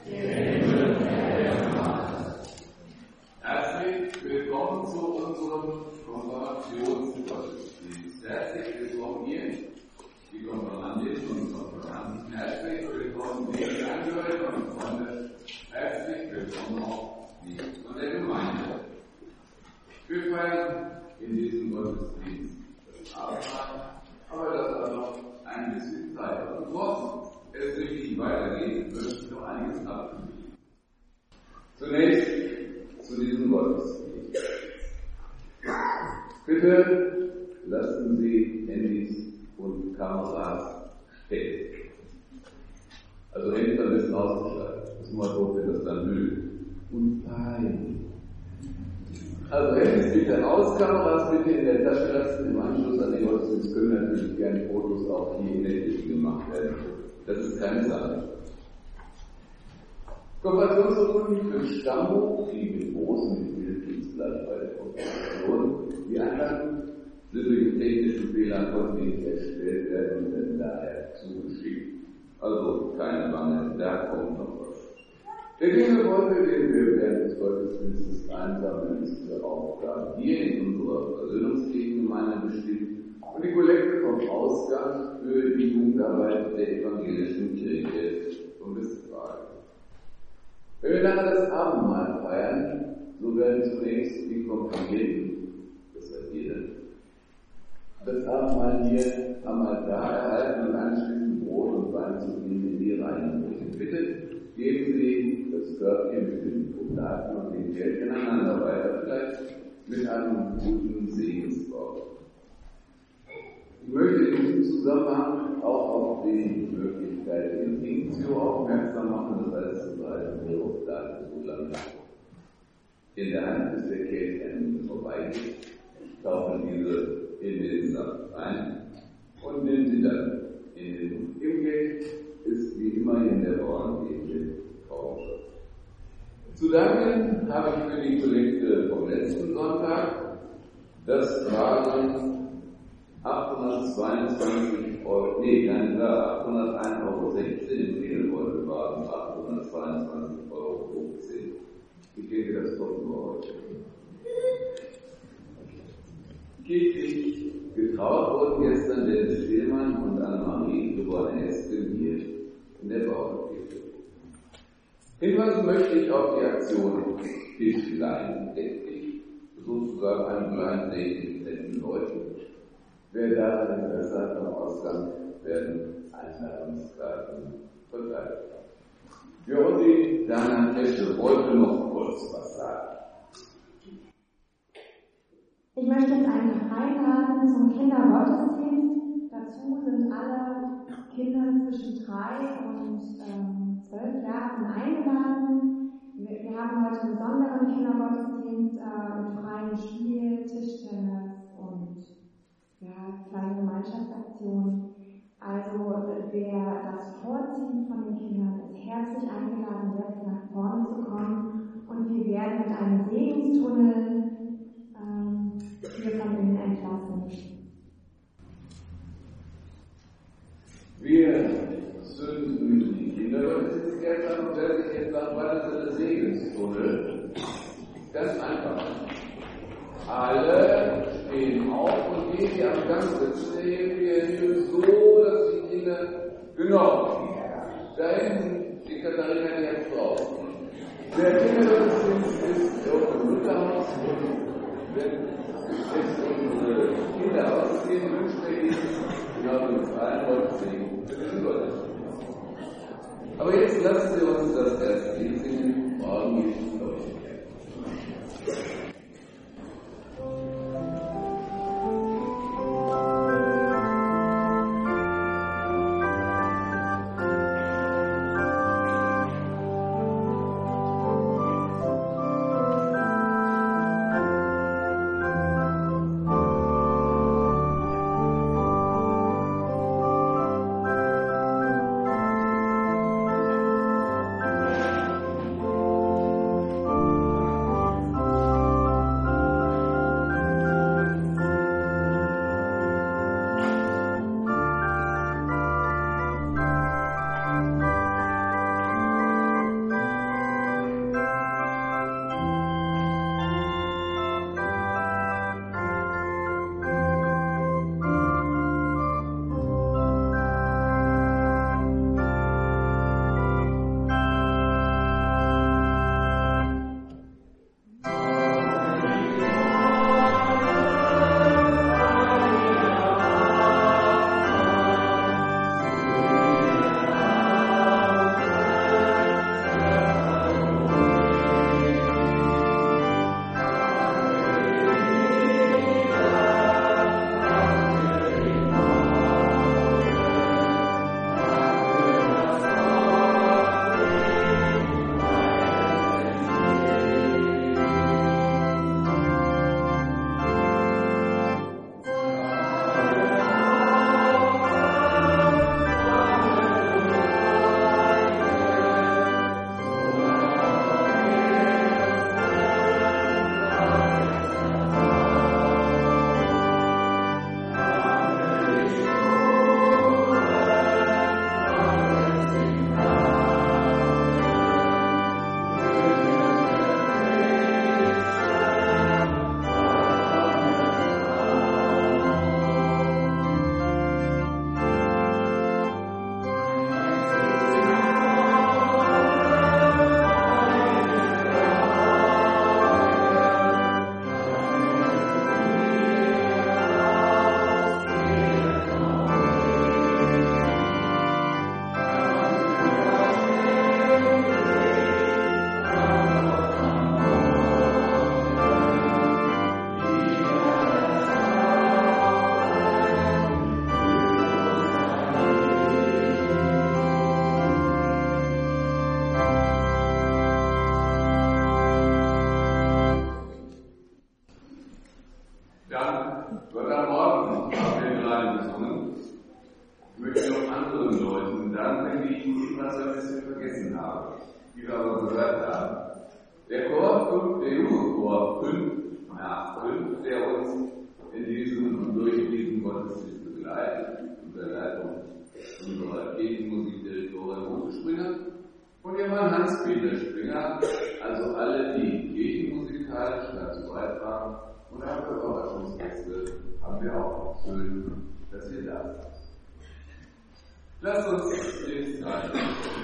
Herzlich willkommen zu unserem Konfirmationsgottesdienst. Herzlich willkommen hier, die Konfirmandinnen und Konfirmanden. Herzlich willkommen, liebe Angehörige und Freunde. Herzlich willkommen auch die von der Gemeinde. Wir feiern in diesem Gottesdienst das Abendmahl, aber das hat noch ein bisschen Zeit. Und bevor es richtig weitergeht, möchte ich noch einiges abkündigen. Zunächst zu diesem Gottesdienst. Bitte lassen Sie Handys und Kameras stecken. Also Handys ein bisschen ausgeschaltet. Das ist mal so, wenn das dann Müll. Und nein. Also Handys bitte aus, Kameras bitte in der Tasche lassen. Im Anschluss an den Gottesdienst können natürlich gerne Fotos auch hier in der Kirche gemacht werden. Das ist keine Sache. Konfirmationsurkunden für Stammbuch, die mit großen Bilddienstleistern bei der Konfirmation. Die anderen sind durch technische Fehler konnten nicht erstellt werden und werden daher zugeschickt. Also keine Bange, da kommt noch was. Der Gütebeutel, den wir während des Gottesdienstes einsammeln, ist für Aufgaben hier in unserer Versöhnungskirchengemeinde bestimmt und die Kollekte vom Ausgang für die Jugendarbeit der evangelischen Kirche von Westfalen. Wenn wir nachher das Abendmahl feiern, so werden zunächst die Konfirmierten, das seid ihr, das Abendmahl hier am Altar erhalten und anschließend Brot und Wein zu ihnen in die Reihen bringen. Bitte geben Sie das Körbchen mit den Oblaten und dem Geld ineinander weiter, vielleicht mit einem guten Segenswort. Ich möchte in diesem Zusammenhang auch auf die Möglichkeit der Intiktio aufmerksam machen, das heißt, zu behalten die Oblaten so lange in der Hand, bis der Kelch vorbeigeht, tauchen diese in den Saft ein und nehmen sie dann in den Mund. Im Kelch ist wie immer in der Bauernkirche Traubensaft. Zu danken habe ich für die Kollekte vom letzten Sonntag, das waren 822 Euro, 801,16 Euro, im Fehlbeutel waren 822,15 Euro. Ich denke, das kommt nur heute. Kirchlich getraut wurden gestern Dennis Spielmann und Annemarie, geborene Esken, hier in der Bauernkirche. Hinweisen möchte ich auf die Aktion Tischlein Decklich, sozusagen ein Blind Date mit netten Leuten. Wer da Interesse hat am Ausgang, werden Einladungskarten verteilt. Jördi Dana Tesche wollte noch kurz was sagen. Ich möchte jetzt einfach einladen zum Kindergottesdienst. Dazu sind alle Kinder zwischen 3 und 12 Jahren eingeladen. Wir haben heute einen besonderen Kindergottesdienst mit freiem Spiel, Tischtennis und kleine Gemeinschaftsaktionen. Also wer das vorziehen von den Kindern ist herzlich eingeladen, jetzt nach vorne zu kommen und wir werden mit einem Segenstunnel hier von innen entlassen. Wir zünden die Kindergottesdienstkerze an und werden sich jetzt nach weiteren Segenstunnel. Ganz einfach. Alle stehen auf und gehen die am Gang sitzen, heben die Hände so, dass die Kinder, genau, da hinten, die Katharina, die hat Frau. Der Kindergottesdienst ist auf dem Mutterhaus und wenn jetzt unsere Kinder ausgehen, wünschen wir ihnen genau den freien Gottesdienst für den Gottesdienst. Aber jetzt lassen Sie uns das erste Lied singen, morgen geht es los. wie wir aber gehört haben. Der Chor 5, der junge Chor 5 nach 5, der uns in diesem, durch diesen Gottesdienst begleitet, unter Leitung unserer Kirchenmusikdirektorin Ute Springer und ihr Mann Hans-Peter Springer, also alle, die kirchenmusikalisch dazu beitragen und auch für Überraschungsgäste haben wir auch schön, dass ihr da seid. Lasst uns jetzt rein.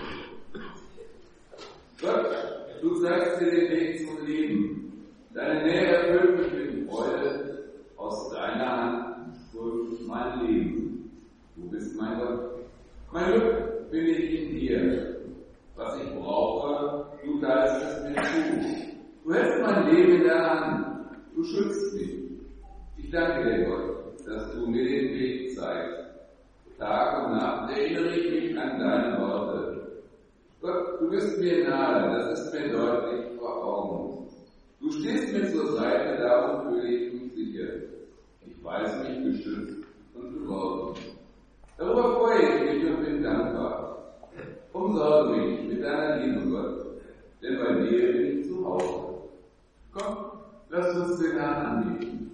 Gott, du zeigst dir den Weg zum Leben. Deine Nähe erfüllt mich mit Freude. Aus deiner Hand strömt mein Leben. Du bist mein Gott. Mein Glück bin ich in dir. Was ich brauche, du teilst es mir zu. Du hältst mein Leben in der Hand. Du schützt mich. Ich danke dir, Gott, dass du mir den Weg zeigst. Tag und Nacht erinnere ich mich an deine Worte. Gott, du bist mir nahe, das ist mir deutlich vor Augen. Du stehst mir zur Seite, darum fühle ich mich sicher. Ich weiß mich geschützt und geborgen. Darüber freue ich mich und bin dankbar. Umsorge mich mit deiner Liebe, Gott, denn bei dir bin ich zu Hause. Komm, lass uns den Herrn anbeten.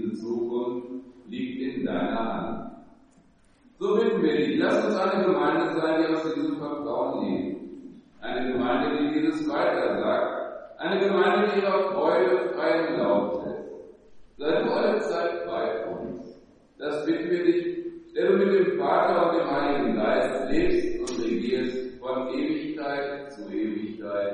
Diese Zukunft liegt in deiner Hand. So bitten wir dich, lass uns eine Gemeinde sein, die aus diesem Vertrauen lebt. Eine Gemeinde, die dieses weitersagt. Eine Gemeinde, die ihrer Freude freien Lauf lässt. Sei du alle Zeit bei uns. Das bitten wir dich, der du mit dem Vater und dem Heiligen Geist lebst und regierst von Ewigkeit zu Ewigkeit.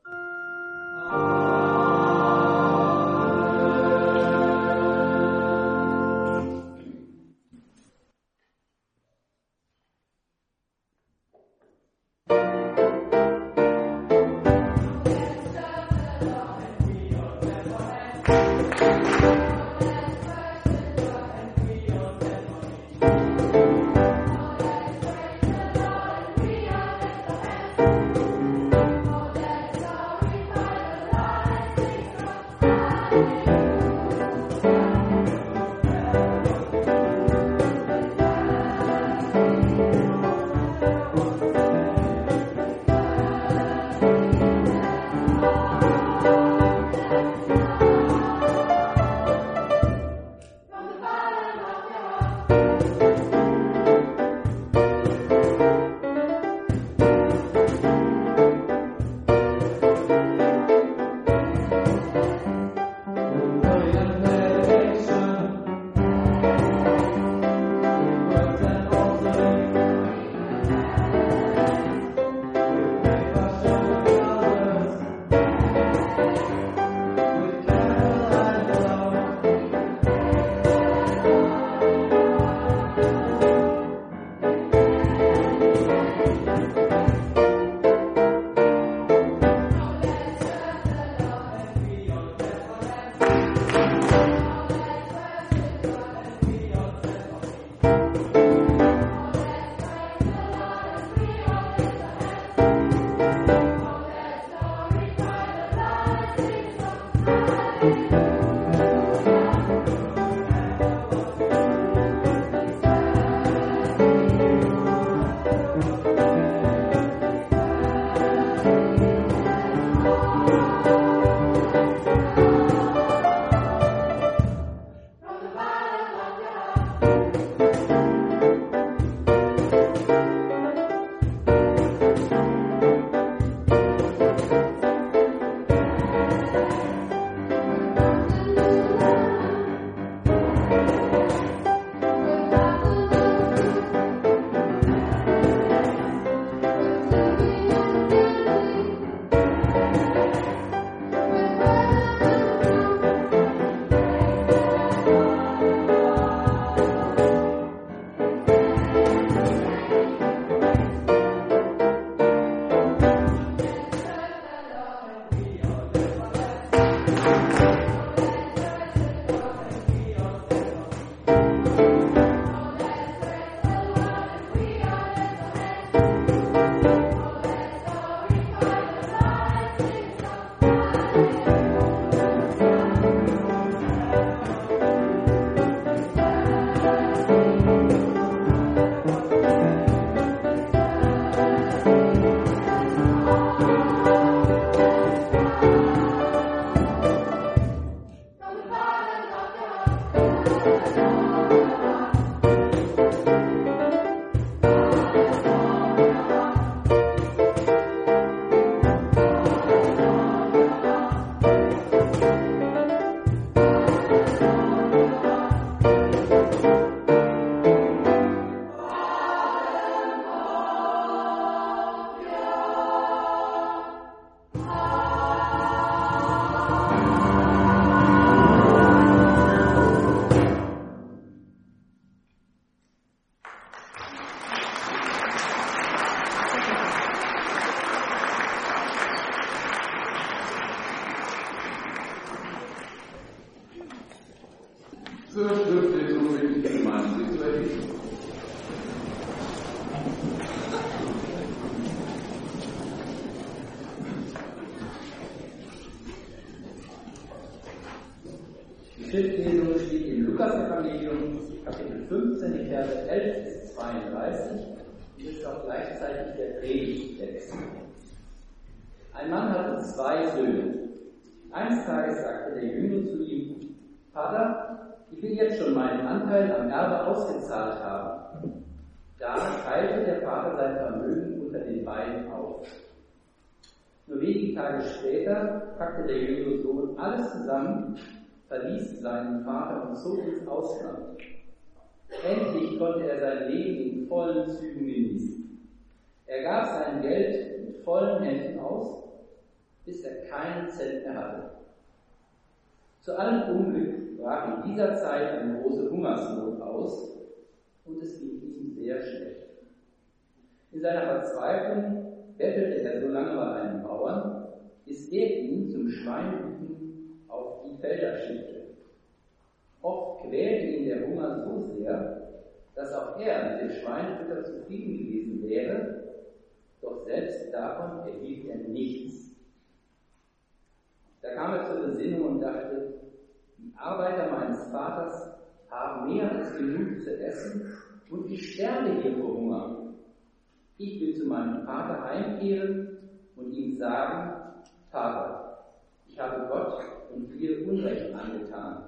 Zur Schriftlesung mit dem Mann zu erleben. Die Schriftlesung steht im Lukas-Evangelium, Kapitel 15, die Verse 11 bis 32, und ist auch gleichzeitig der Predigtext. Ein Mann hatte 2 Söhne. Eines Tages sagte der Jüngere zu ihm: Vater, Ich will jetzt schon meinen Anteil am Erbe ausgezahlt haben. Da teilte der Vater sein Vermögen unter den beiden auf. Nur wenige Tage später packte der jüngere Sohn alles zusammen, verließ seinen Vater und zog ins Ausland. Endlich konnte er sein Leben in vollen Zügen genießen. Er gab sein Geld mit vollen Händen aus, bis er keinen Cent mehr hatte. Zu allem Unglück brach in dieser Zeit eine große Hungersnot aus und es ging ihm sehr schlecht. In seiner Verzweiflung bettelte er so lange bei einem Bauern, bis er ihn zum Schweinehüten auf die Felder schickte. Oft quälte ihn der Hunger so sehr, dass auch er mit dem Schweinefütter zufrieden gewesen wäre, doch selbst davon erhielt er nichts. Da kam er zur Besinnung und dachte, die Arbeiter meines Vaters haben mehr als genug zu essen und ich sterbe hier vor Hunger. Ich will zu meinem Vater heimkehren und ihm sagen, Vater, ich habe Gott und dir Unrecht angetan.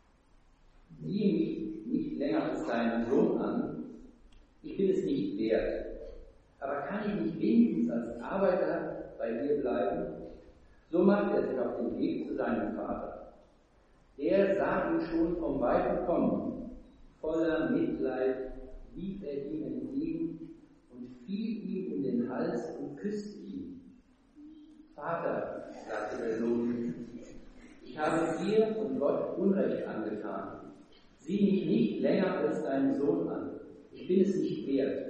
Siehe mich nicht länger als deinen Sohn an, ich bin es nicht wert. Aber kann ich nicht wenigstens als Arbeiter bei dir bleiben? So machte er sich auf den Weg zu seinem Vater. Der sah ihn schon vom Weiten kommen. Voller Mitleid lief er ihm entgegen und fiel ihm in den Hals und küsste ihn. Vater, sagte der Sohn, ich habe dir und Gott Unrecht angetan. Sieh mich nicht länger als deinen Sohn an. Ich bin es nicht wert.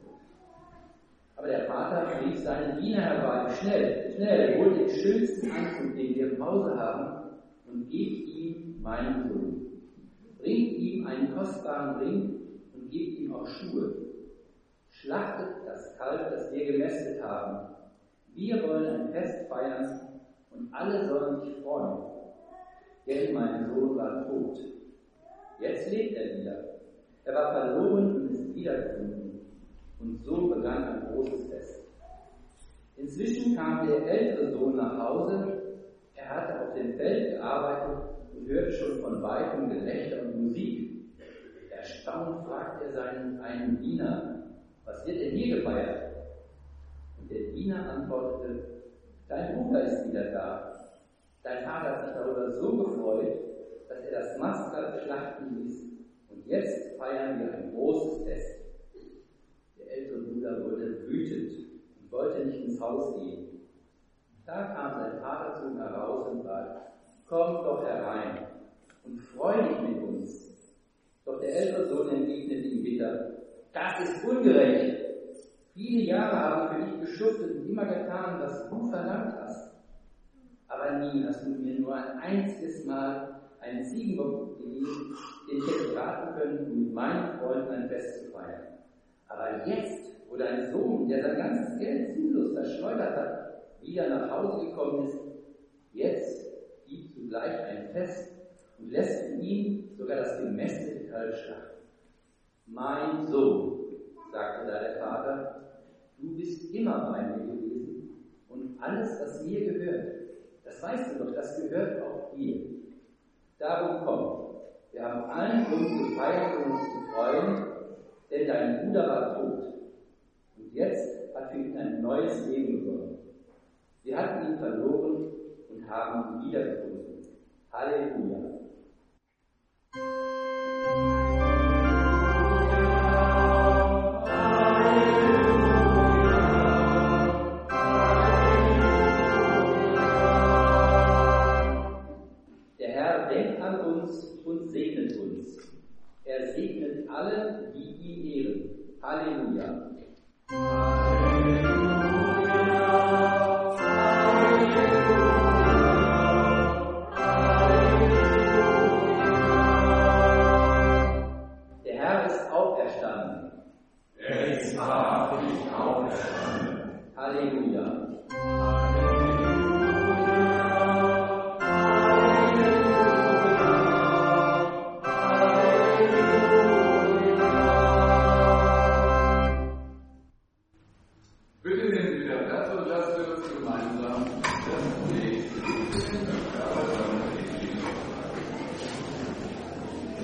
Aber der Vater rief seinen Diener herbei. Schnell, holt den schönsten Anzug, den wir im Hause haben, und gebt ihm meinen Sohn. Bringt ihm einen kostbaren Ring und gebt ihm auch Schuhe. Schlachtet das Kalb, das wir gemästet haben. Wir wollen ein Fest feiern und alle sollen sich freuen. Denn mein Sohn war tot. Jetzt lebt er wieder. Er war verloren und ist wiedergefunden. Und so begann ein großes Fest. Inzwischen kam der ältere Sohn nach Hause. Er hatte auf dem Feld gearbeitet und hörte schon von weitem Gelächter und Musik. Erstaunt fragte er einen Diener, was wird denn hier gefeiert? Und der Diener antwortete, dein Bruder ist wieder da. Dein Vater hat sich darüber so gefreut, dass er das Mastkalb schlachten ließ. Und jetzt feiern wir ein großes Fest. Der ältere Bruder wurde wütend und wollte nicht ins Haus gehen. Da kam sein Vater zu ihm heraus und bat, komm doch herein und freu dich mit uns. Doch der ältere Sohn entgegnete ihm bitter, das ist ungerecht. Viele Jahre habe ich für dich geschuftet und immer getan, was du verlangt hast. Aber nie hast du mir nur ein einziges Mal einen Ziegenbock gegeben, den ich hätte braten können, um mit meinen Freunden ein Fest zu feiern. Aber jetzt, wo dein Sohn, der sein ganzes Geld sinnlos verschleudert hat, wieder nach Hause gekommen ist, jetzt gibst du gleich ein Fest und lässt in ihm sogar das gemästete Kalb schlachten. Mein Sohn, sagte da der Vater, du bist immer bei mir gewesen und alles, was mir gehört, das weißt du doch, das gehört auch dir. Darum komm, wir haben allen Grund zu feiern und uns zu freuen, denn dein Bruder war tot und jetzt hat für ihn ein neues Leben begonnen. Wir hatten ihn verloren und haben ihn wiedergefunden. Halleluja. Der Herr denkt an uns und segnet uns. Er segnet alle, die ihn ehren. Halleluja. Halleluja. Halleluja.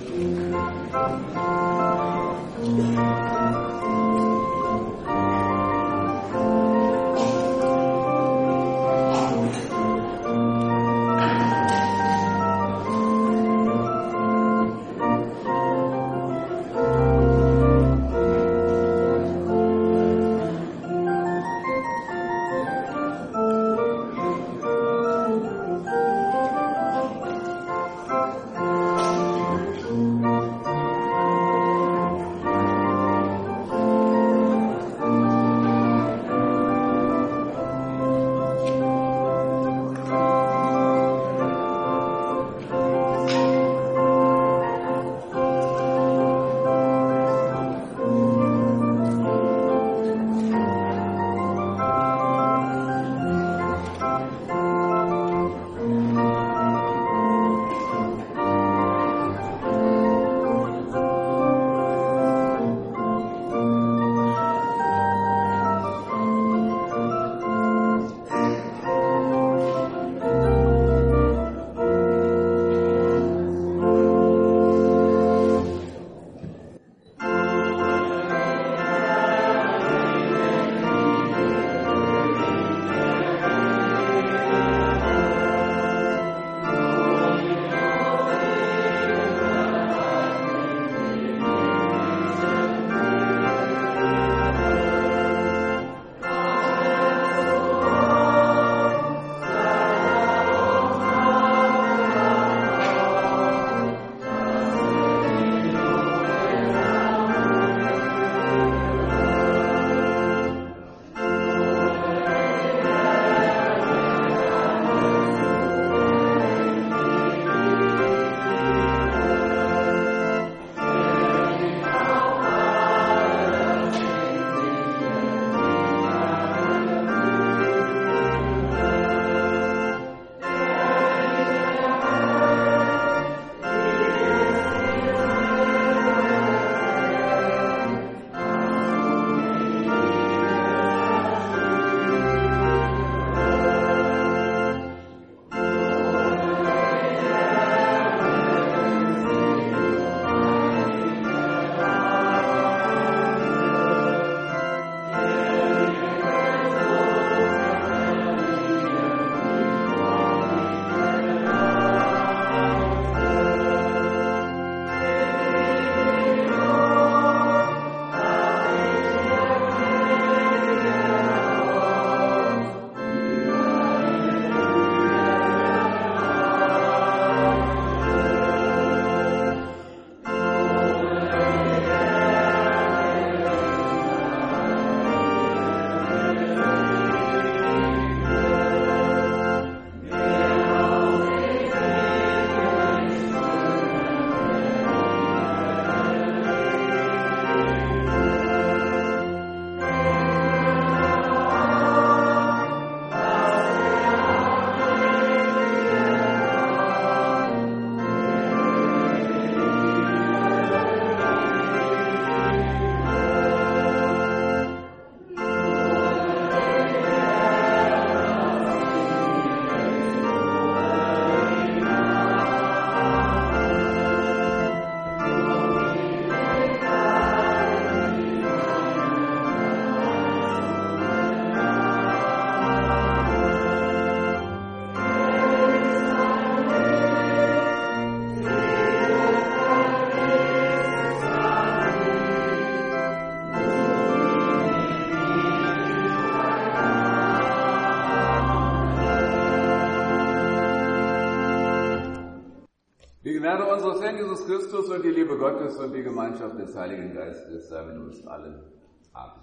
Gnade unseres Herrn Jesus Christus und die Liebe Gottes und die Gemeinschaft des Heiligen Geistes sei mit uns allen. Amen.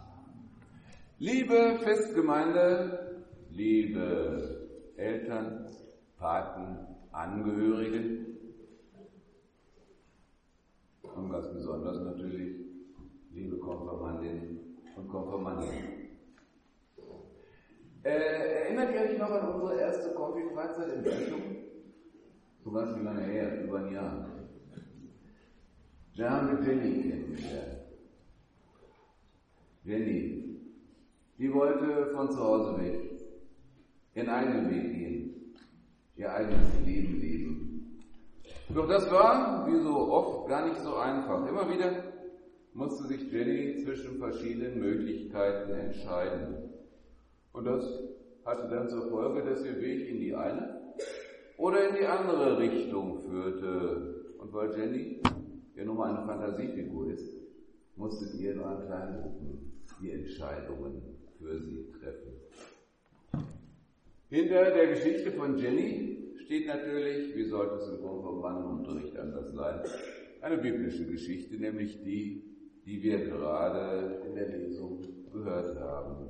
Liebe Festgemeinde, liebe Eltern, Paten, Angehörige und ganz besonders natürlich liebe Konfirmandinnen und Konfirmanden. Erinnert ihr euch noch an unsere erste Konfi-Freizeit in Belgium? So ganz wie lange her, über ein Jahr. Da haben wir Jenny kennengelernt. Jenny, die wollte von zu Hause weg, ihren eigenen Weg gehen, ihr eigenes Leben leben. Doch das war, wie so oft, gar nicht so einfach. Immer wieder musste sich Jenny zwischen verschiedenen Möglichkeiten entscheiden. Und das hatte dann zur Folge, dass ihr Weg in die eine oder in die andere Richtung führte. Und weil Jenny ja nun mal eine Fantasiefigur ist, musstet ihr in euren kleinen Gruppen die Entscheidungen für sie treffen. Hinter der Geschichte von Jenny steht natürlich, wie sollte es im Konfirmandenunterricht anders sein, eine biblische Geschichte, nämlich die wir gerade in der Lesung gehört haben.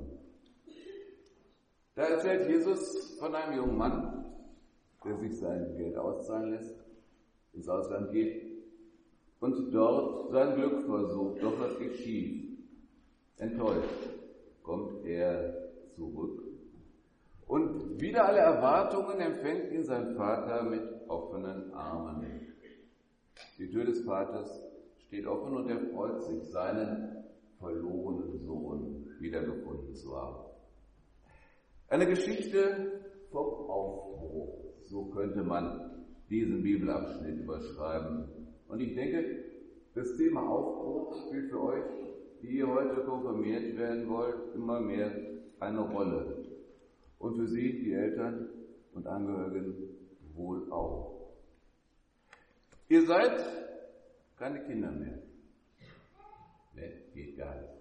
Da erzählt Jesus von einem jungen Mann, der sich sein Geld auszahlen lässt, ins Ausland geht und dort sein Glück versucht, doch was geht schief. Enttäuscht kommt er zurück. Und wider alle Erwartungen empfängt ihn sein Vater mit offenen Armen. Die Tür des Vaters steht offen und er freut sich, seinen verlorenen Sohn wiedergefunden zu haben. Eine Geschichte vom Aufbruch, so könnte man diesen Bibelabschnitt überschreiben. Und ich denke, das Thema Aufbruch spielt für euch, die ihr heute konfirmiert werden wollt, immer mehr eine Rolle. Und für Sie, die Eltern und Angehörigen, wohl auch. Ihr seid keine Kinder mehr. Ne, geht gar nicht.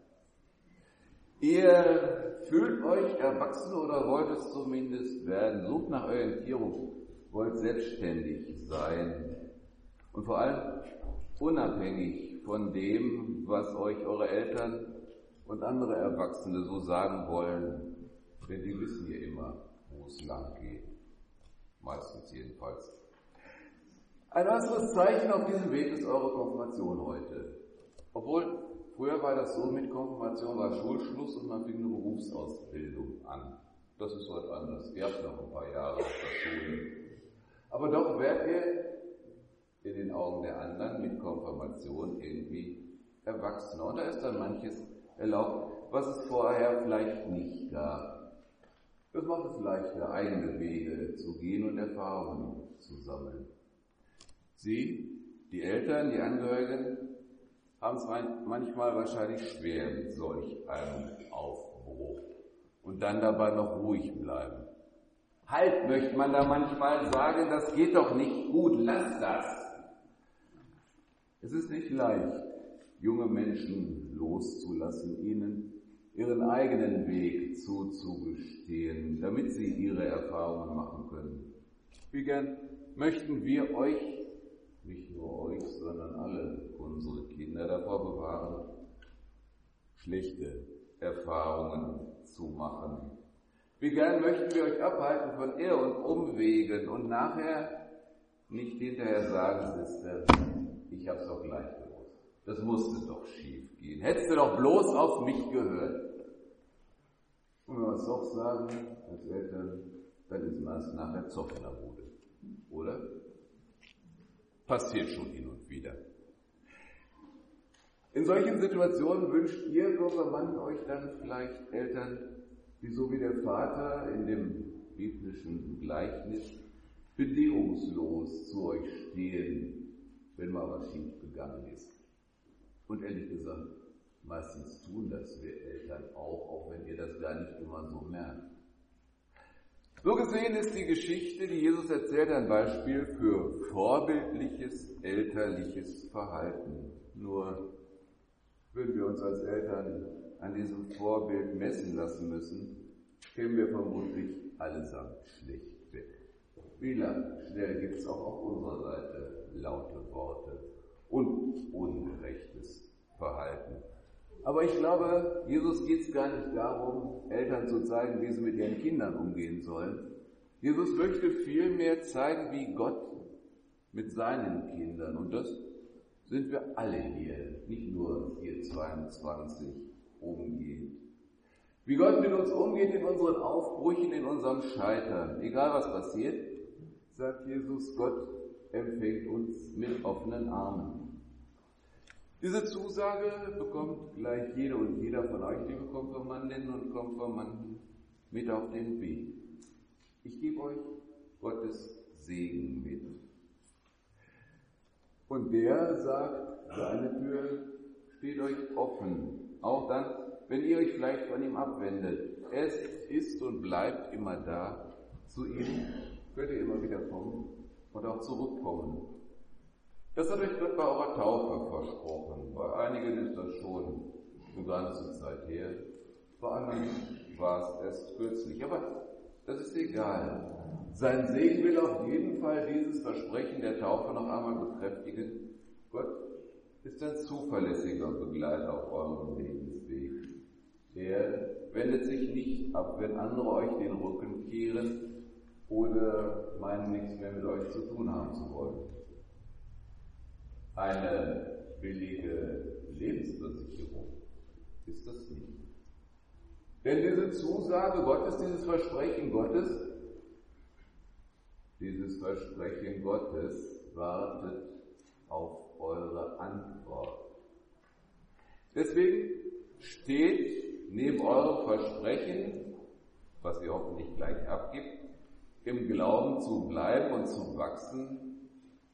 Ihr fühlt euch erwachsen oder wollt es zumindest werden. Sucht nach Orientierung, wollt selbstständig sein. Und vor allem unabhängig von dem, was euch eure Eltern und andere Erwachsene so sagen wollen. Denn die wissen ja immer, wo es lang geht. Meistens jedenfalls. Ein äußeres Zeichen auf diesem Weg ist eure Konfirmation heute. Obwohl, früher war das so, mit Konfirmation war Schulschluss und man fing eine Berufsausbildung an. Das ist heute anders. Ihr habt noch ein paar Jahre auf der Schule. Aber doch werdet ihr in den Augen der anderen mit Konfirmation irgendwie erwachsener. Und da ist dann manches erlaubt, was es vorher vielleicht nicht gab. Das macht es leichter, eigene Wege zu gehen und Erfahrungen zu sammeln. Sie, die Eltern, die Angehörigen, haben es manchmal wahrscheinlich schwer mit solch einem Aufbruch und dann dabei noch ruhig bleiben. Halt, möchte man da manchmal sagen, das geht doch nicht gut, lass das. Es ist nicht leicht, junge Menschen loszulassen, ihnen ihren eigenen Weg zuzugestehen, damit sie ihre Erfahrungen machen können. Wie gern möchten wir euch, nicht nur euch, sondern alle unsere Kinder davor bewahren, schlechte Erfahrungen zu machen. Wie gern möchten wir euch abhalten von Irr- und Umwegen und nachher nicht hinterher sagen, Sister, ich hab's doch gleich gewusst. Das musste doch schief gehen. Hättest du doch bloß auf mich gehört. Und wenn wir es doch sagen, als Eltern, dann ist man nachher Zoff in der Bude. Oder? Passiert schon hin und wieder. In solchen Situationen wünscht ihr, Konfirmanden, euch dann vielleicht Eltern, die so wie der Vater in dem biblischen Gleichnis bedingungslos zu euch stehen, wenn mal was schief gegangen ist. Und ehrlich gesagt, meistens tun das wir Eltern auch wenn ihr das gar nicht immer so merkt. So gesehen ist die Geschichte, die Jesus erzählt, ein Beispiel für vorbildliches elterliches Verhalten. Nur würden wir uns als Eltern an diesem Vorbild messen lassen müssen, kämen wir vermutlich allesamt schlecht weg. Wie schnell gibt es auch auf unserer Seite laute Worte und ungerechtes Verhalten. Aber ich glaube, Jesus geht es gar nicht darum, Eltern zu zeigen, wie sie mit ihren Kindern umgehen sollen. Jesus möchte vielmehr zeigen, wie Gott mit seinen Kindern, und das sind wir alle hier, nicht nur hier 22, umgeht. Wie Gott mit uns umgeht in unseren Aufbrüchen, in unserem Scheitern. Egal was passiert, sagt Jesus, Gott empfängt uns mit offenen Armen. Diese Zusage bekommt gleich jede und jeder von euch, liebe Konfirmandinnen und Konfirmanden, mit auf den Weg. Ich gebe euch Gottes Segen mit. Und der sagt, seine Tür steht euch offen, auch dann, wenn ihr euch vielleicht von ihm abwendet. Er ist und bleibt immer da. Zu ihm könnt ihr immer wieder kommen und auch zurückkommen. Das hat euch Gott bei eurer Taufe versprochen. Bei einigen ist das schon eine ganze Zeit her. Bei anderen war es erst kürzlich. Aber das ist egal. Sein Segen will auf jeden Fall dieses Versprechen der Taufe noch einmal bekräftigen. Gott ist ein zuverlässiger Begleiter auf eurem Lebensweg. Er wendet sich nicht ab, wenn andere euch den Rücken kehren oder meinen, nichts mehr mit euch zu tun haben zu wollen. Eine billige Lebensversicherung ist das nicht. Denn diese Zusage Gottes, dieses Versprechen Gottes wartet auf eure Antwort. Deswegen steht neben eurem Versprechen, was ihr hoffentlich gleich abgibt, im Glauben zu bleiben und zu wachsen,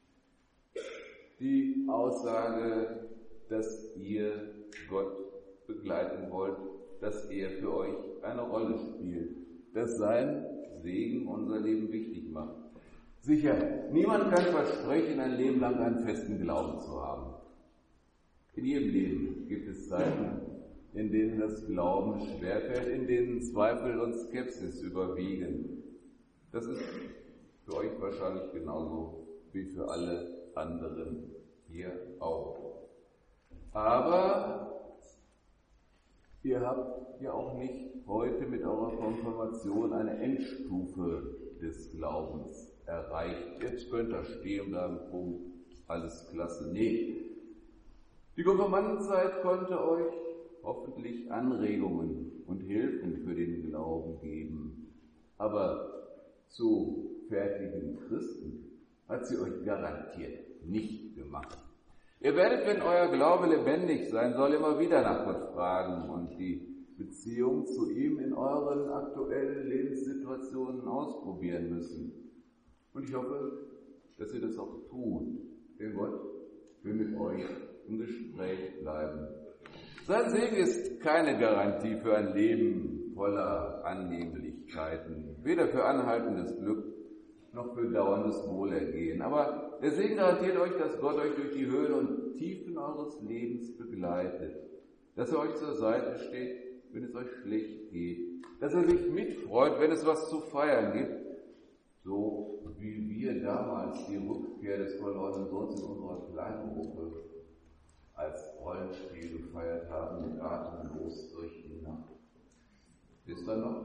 die Aussage, dass ihr Gott begleiten wollt, dass er für euch eine Rolle spielt, dass sein Segen unser Leben wichtig macht. Sicher, niemand kann versprechen, ein Leben lang einen festen Glauben zu haben. In jedem Leben gibt es Zeiten, in denen das Glauben schwerfällt, in denen Zweifel und Skepsis überwiegen. Das ist für euch wahrscheinlich genauso wie für alle anderen hier auch. Aber ihr habt ja auch nicht heute mit eurer Konfirmation eine Endstufe des Glaubens erreicht. Jetzt könnt ihr stehen bleiben, Punkt, alles klasse. Nee. Die Konfirmandenzeit konnte euch hoffentlich Anregungen und Hilfen für den Glauben geben. Aber zu fertigen Christen hat sie euch garantiert nicht gemacht. Ihr werdet, wenn euer Glaube lebendig sein soll, immer wieder nach Gott fragen und die Beziehung zu ihm in euren aktuellen Lebenssituationen ausprobieren müssen. Und ich hoffe, dass ihr das auch tut, denn Gott will mit euch im Gespräch bleiben. Sein Segen ist keine Garantie für ein Leben voller Annehmlichkeiten, weder für anhaltendes Glück noch für dauerndes Wohlergehen. Aber der Segen garantiert euch, dass Gott euch durch die Höhen und Tiefen eures Lebens begleitet, dass er euch zur Seite steht, wenn es euch schlecht geht, dass er sich mitfreut, wenn es was zu feiern gibt, so wie wir damals die Rückkehr des verlorenen Sohns in unserer kleinen Gruppe als Rollenspiel gefeiert haben, atemlos durch die Nacht. Wisst ihr noch?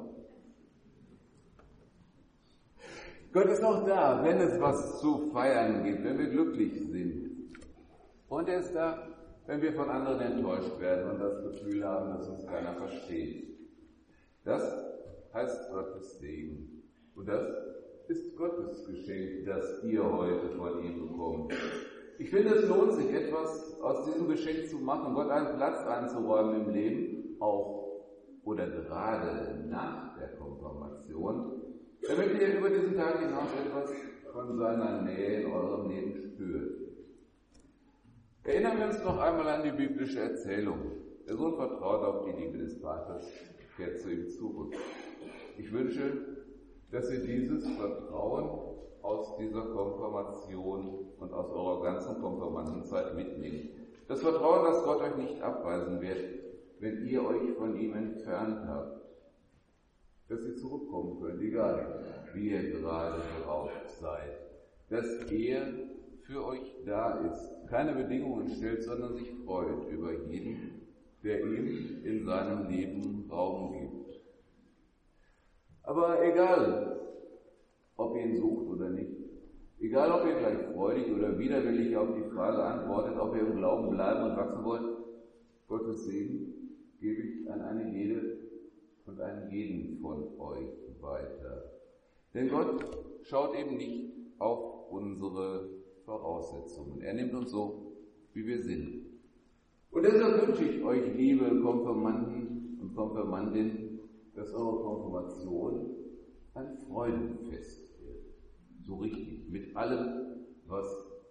Gott ist auch da, wenn es was zu feiern gibt, wenn wir glücklich sind. Und er ist da, wenn wir von anderen enttäuscht werden und das Gefühl haben, dass uns keiner versteht. Das heißt Gottes Segen. Und das ist Gottes Geschenk, das ihr heute von ihm bekommt. Ich finde, es lohnt sich, etwas aus diesem Geschenk zu machen, Gott einen Platz einzuräumen im Leben, auch oder gerade nach der Konfirmation, damit ihr über diesen Tag hinaus etwas von seiner Nähe in eurem Leben spürt. Erinnern wir uns noch einmal an die biblische Erzählung. Der Sohn vertraut auf die Liebe des Vaters, kehrt zu ihm zurück. Ich wünsche, dass ihr dieses Vertrauen aus dieser Konfirmation und aus eurer ganzen Konfirmandenzeit mitnehmt. Das Vertrauen, dass Gott euch nicht abweisen wird, wenn ihr euch von ihm entfernt habt. Dass ihr zurückkommen könnt, egal wie ihr gerade drauf seid. Dass er für euch da ist, keine Bedingungen stellt, sondern sich freut über jeden, der ihm in seinem Leben Raum gibt. Aber egal, ob ihr ihn sucht oder nicht, egal ob ihr gleich freudig oder widerwillig auf die Frage antwortet, ob ihr im Glauben bleiben und wachsen wollt, Gottes Segen gebe ich an eine jede und an jeden von euch weiter. Denn Gott schaut eben nicht auf unsere Voraussetzungen. Er nimmt uns so, wie wir sind. Und deshalb wünsche ich euch, liebe Konfirmanden und Konfirmandinnen, dass eure Konfirmation ein Freudenfest wird. So richtig, mit allem, was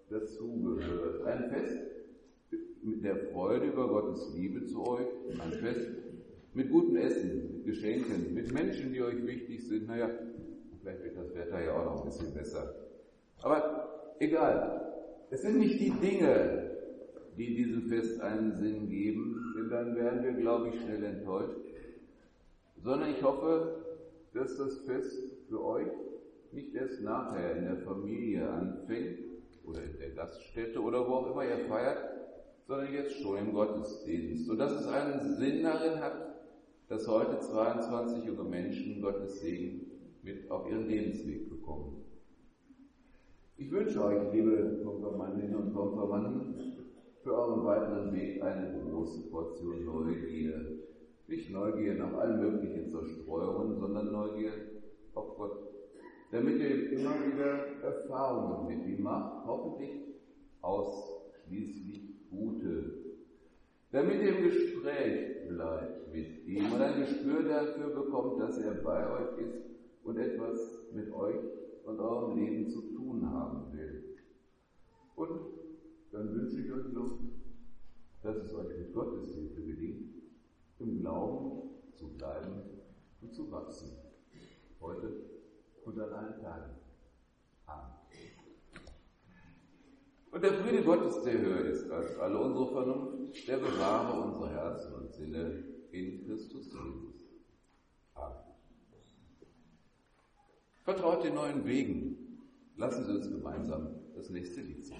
dazugehört. Ein Fest mit der Freude über Gottes Liebe zu euch, ein Fest mit gutem Essen, mit Geschenken, mit Menschen, die euch wichtig sind. Naja, vielleicht wird das Wetter ja auch noch ein bisschen besser. Aber egal, es sind nicht die Dinge, die diesem Fest einen Sinn geben, denn dann werden wir, glaube ich, schnell enttäuscht, sondern ich hoffe, dass das Fest für euch nicht erst nachher in der Familie anfängt oder in der Gaststätte oder wo auch immer ihr feiert, sondern jetzt schon im Gottesdienst. Und dass es einen Sinn darin hat, dass heute 22 junge Menschen Gottes Segen mit auf ihren Lebensweg bekommen. Ich wünsche euch, liebe Konfirmandinnen und Konfirmanden, für euren weiteren Weg eine große Portion Neugier. Nicht Neugier nach allen möglichen Zerstreuungen, sondern Neugier auf Gott. Damit ihr immer wieder Erfahrungen mit ihm macht, hoffentlich ausschließlich gute. Damit ihr im Gespräch bleibt mit ihm und ein Gespür dafür bekommt, dass er bei euch ist und etwas mit euch und eurem Leben zu tun haben will. Und dann wünsche ich euch noch, dass es euch mit Gottes Hilfe gelingt, im Glauben zu bleiben und zu wachsen. Heute und an allen Tagen. Amen. Und der Friede Gottes, der höher ist als alle unsere Vernunft, der bewahre unsere Herzen und Sinne in Christus Jesus. Amen. Vertraut den neuen Wegen. Lassen Sie uns gemeinsam das nächste Lied singen.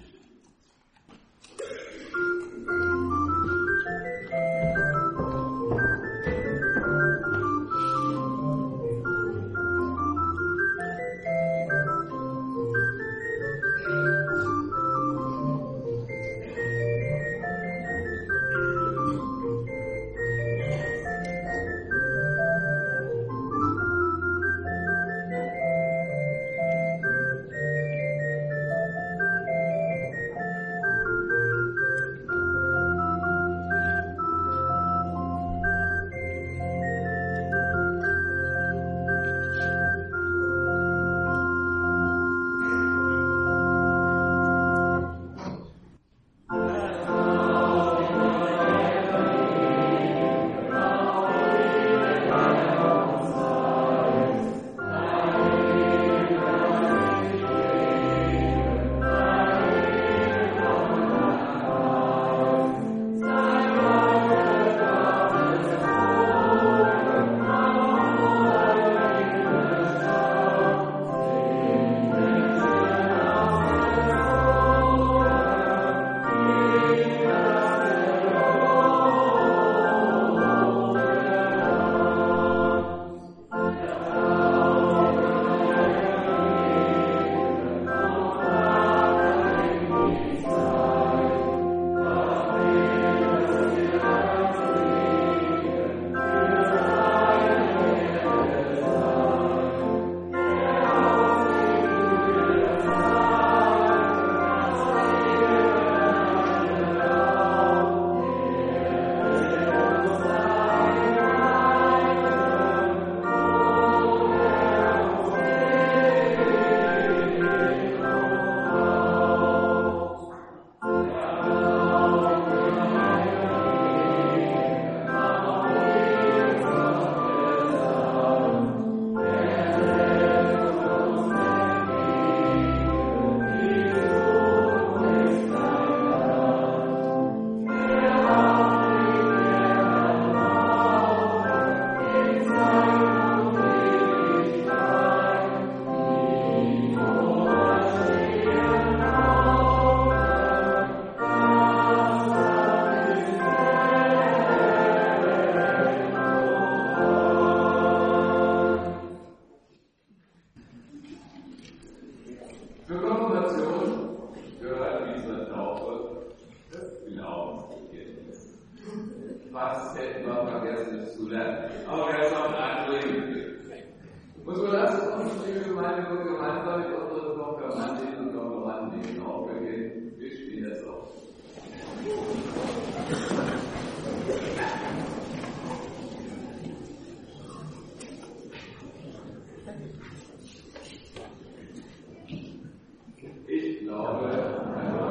Ich glaube an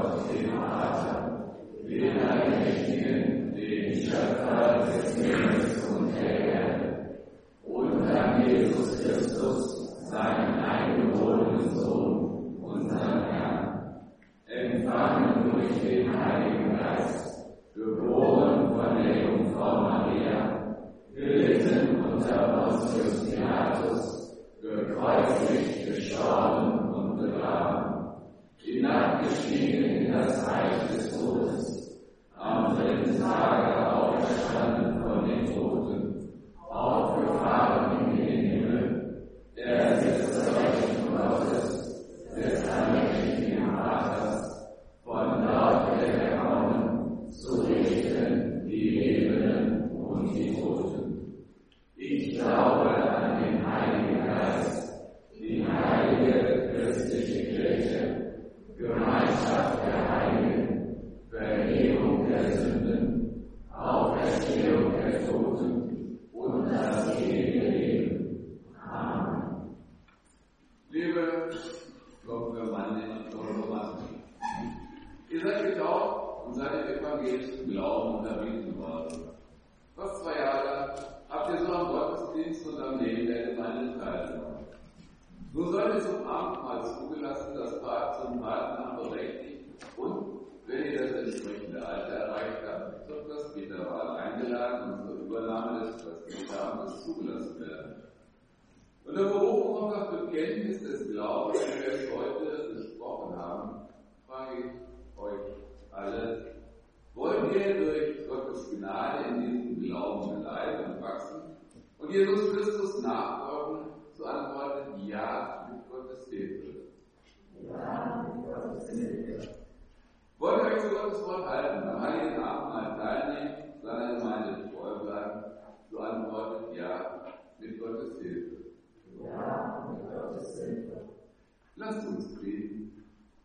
evangelischen Glauben unterwiesen worden. Fast 2 Jahre habt ihr so am Gottesdienst und am Leben der Gemeinde teilgenommen. Nun seid ihr zum Abendmahl zugelassen, das Paar zum Partner berechtigt und, wenn ihr das entsprechende Alter erreicht habt, zur Presbyterwahl eingeladen und zur Übernahme des Presbyteramtes zugelassen werden. Unter Berufung auf das Bekenntnis des Glaubens, wie wir es heute besprochen haben, frage ich euch alle, wollt ihr durch Gottes Gnade in diesem Glauben bleiben und wachsen und Jesus Christus nachfolgen, so antwortet ja mit Gottes Hilfe. Ja, mit Gottes Hilfe. Wollt ihr euch zu Gottes Wort halten, am Heiligen Abendmahl teilnehmen, seiner Gemeinde treu bleiben, so antwortet ja mit Gottes Hilfe. Ja, mit Gottes Hilfe. Lasst uns beten.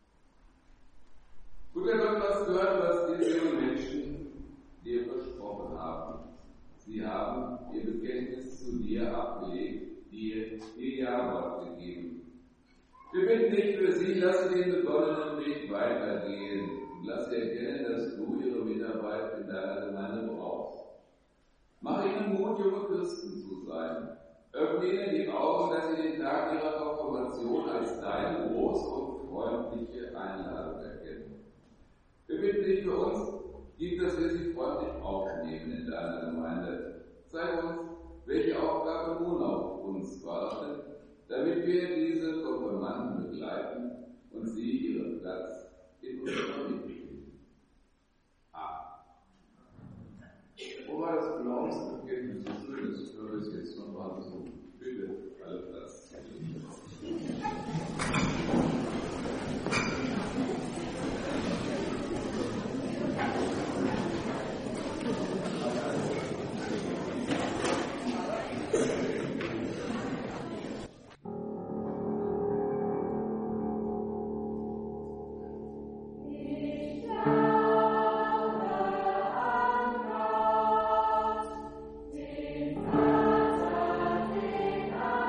Guter Gott, du hast gehört, was diese jungen Menschen dir versprochen haben. Sie haben ihr Bekenntnis zu dir abgelegt, dir ihr Ja-Wort gegeben. Wir bitten dich für sie, lass sie den begonnenen Weg weitergehen und lass sie erkennen, dass du ihre Mitarbeit in deiner Gemeinde brauchst. Mach ihnen Mut, junge Christen zu sein. Öffne ihnen die Augen, dass sie den Tag ihrer Konfirmation als deine große und freundliche Einladung erkennen. Wir bitten dich für uns, gib, dass wir sie freundlich aufnehmen in deiner Gemeinde. Zeig uns, welche Aufgabe nun auf uns wartet, damit wir diese Konfirmanden begleiten und sie ihren Platz in unserer Mitte finden. Amen. Wo war das Glaubensbekenntnis so schön ist, höre ich jetzt noch mal so. Bitte, alle Platz. Den Vater, den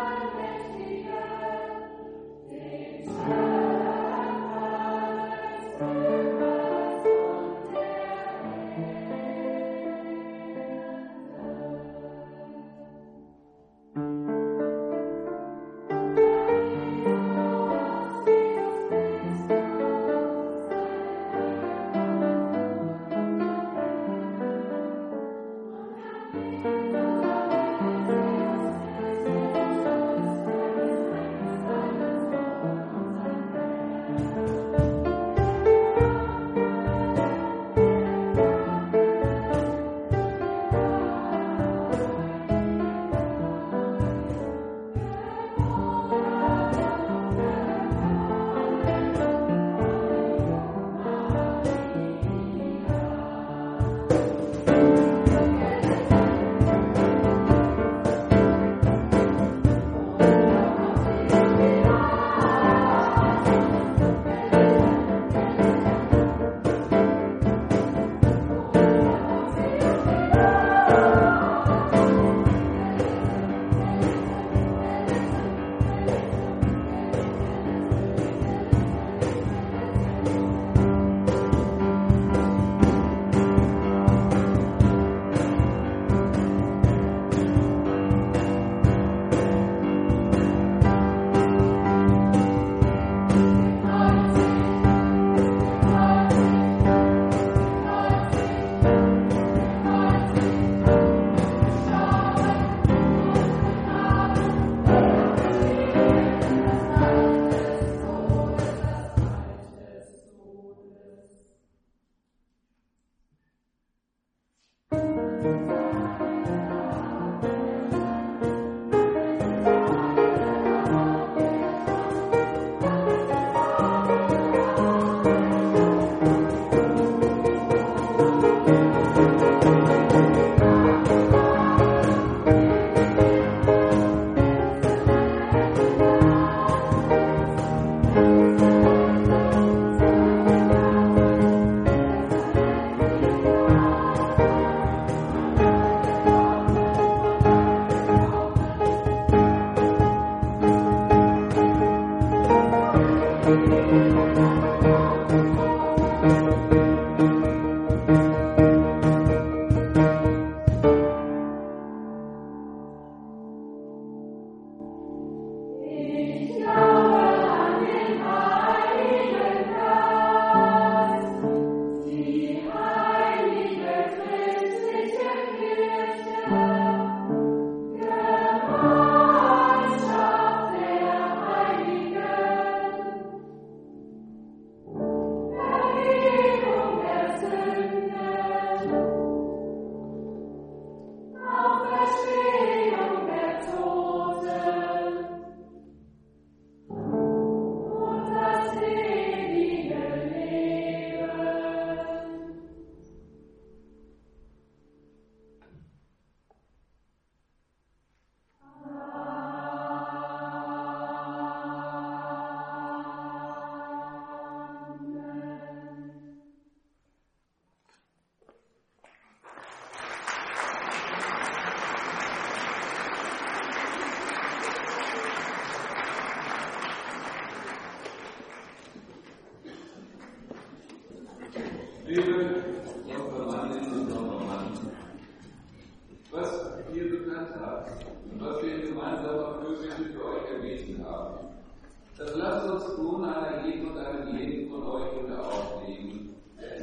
Das lasst uns tun, einer jeden und einem jeden von euch unter auflegen.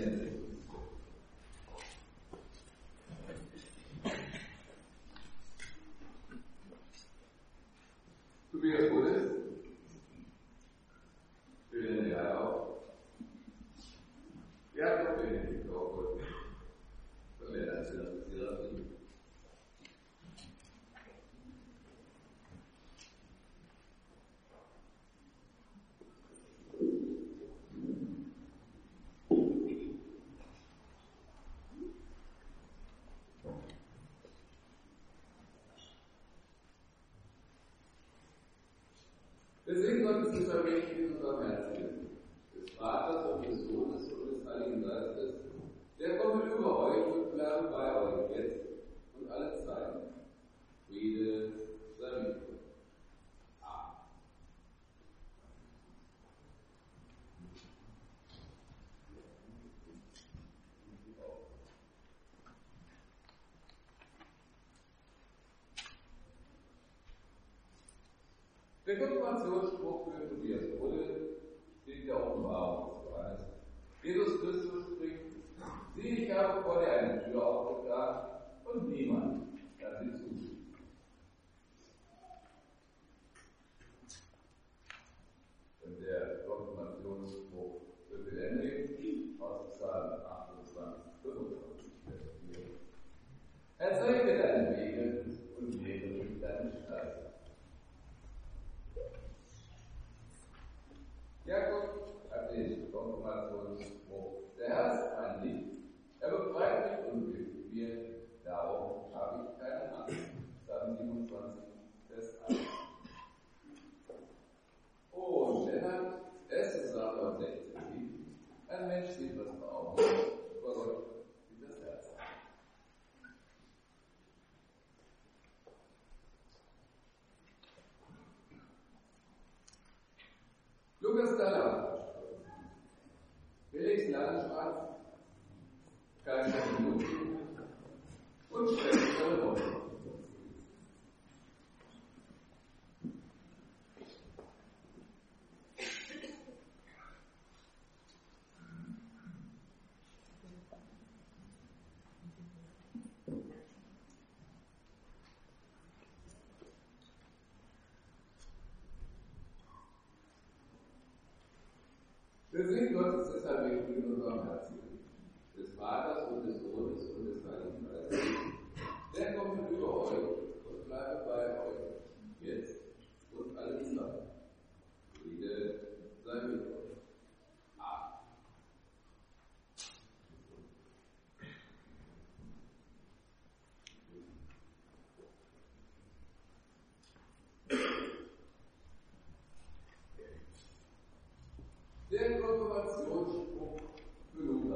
Tobias Gutes. Bitte ja auch. Ja, doch, bitte. Auch gut. Soll der das interessieren? Deswegen Gottes ist er wichtig in unserem Herzen, des Vaters und des Sohnes und des Heiligen Geistes, der kommt über euch und bleibt bei euch jetzt und alle Zeiten. Friede sei mit euch. Amen. Der Konfirmationsspruch für Tobias Brülle steht der Offenbarung des Johannes. Jesus Christus spricht: Sieh, ich habe vor dir eine Tür aufgetan und niemand kann sie zuschließen. Und der Konfirmationsspruch für Philendrik aus Psalm 28, 25, Vers 4. Erzeuge deine Wege und lehre deine Straßen. Jakob hat den Konfirmationsspruch: Der Herr ist mein Licht, er befreit mich und hilft mir, darum habe ich keine Angst. Psalm 27, Vers 1. Oh, und Lennart, 1. Samuel 16, ein Mensch sieht, was vor Augen ist, aber Gott sieht das Herz. Lukas Daller, Felix Langenschwarz, Kai Minuten und Stefan Wolf. Deswegen Gott ist deshalb wichtig in unserem Herzen, des Vaters und des Sohnes und des Heiligen Geistes. Der kommt über euch und bleibe bei euch, jetzt und alle Zeiten. Friede sei mit euch. Amen. Der Konfirmationsspruch für Lukas.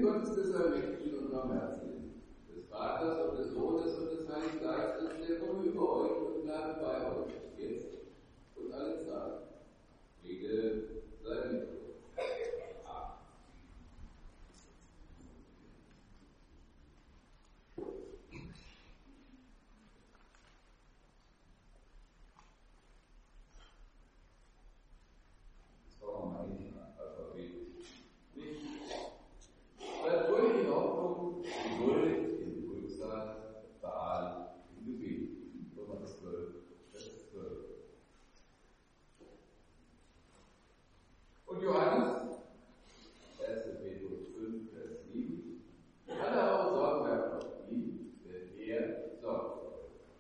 Gottes des Allmächtigen und Barmherzigen, des Vaters und des Sohnes und des Heiligen Geistes, der komme über euch und bleibe bei euch, jetzt und alle Zeit. Friede sei mit euch. Amen. Das war auch mal nicht alphabetisch. Nicht. Bleibt ruhig in Ordnung, geduldig in Beruhigungssaal, Beal im Gebet. Nummer 12, Vers 12. Und Johannes, 1. Petrus 5, Vers 7. Alle eure Sorgen werft auf ihn, denn er sorgt für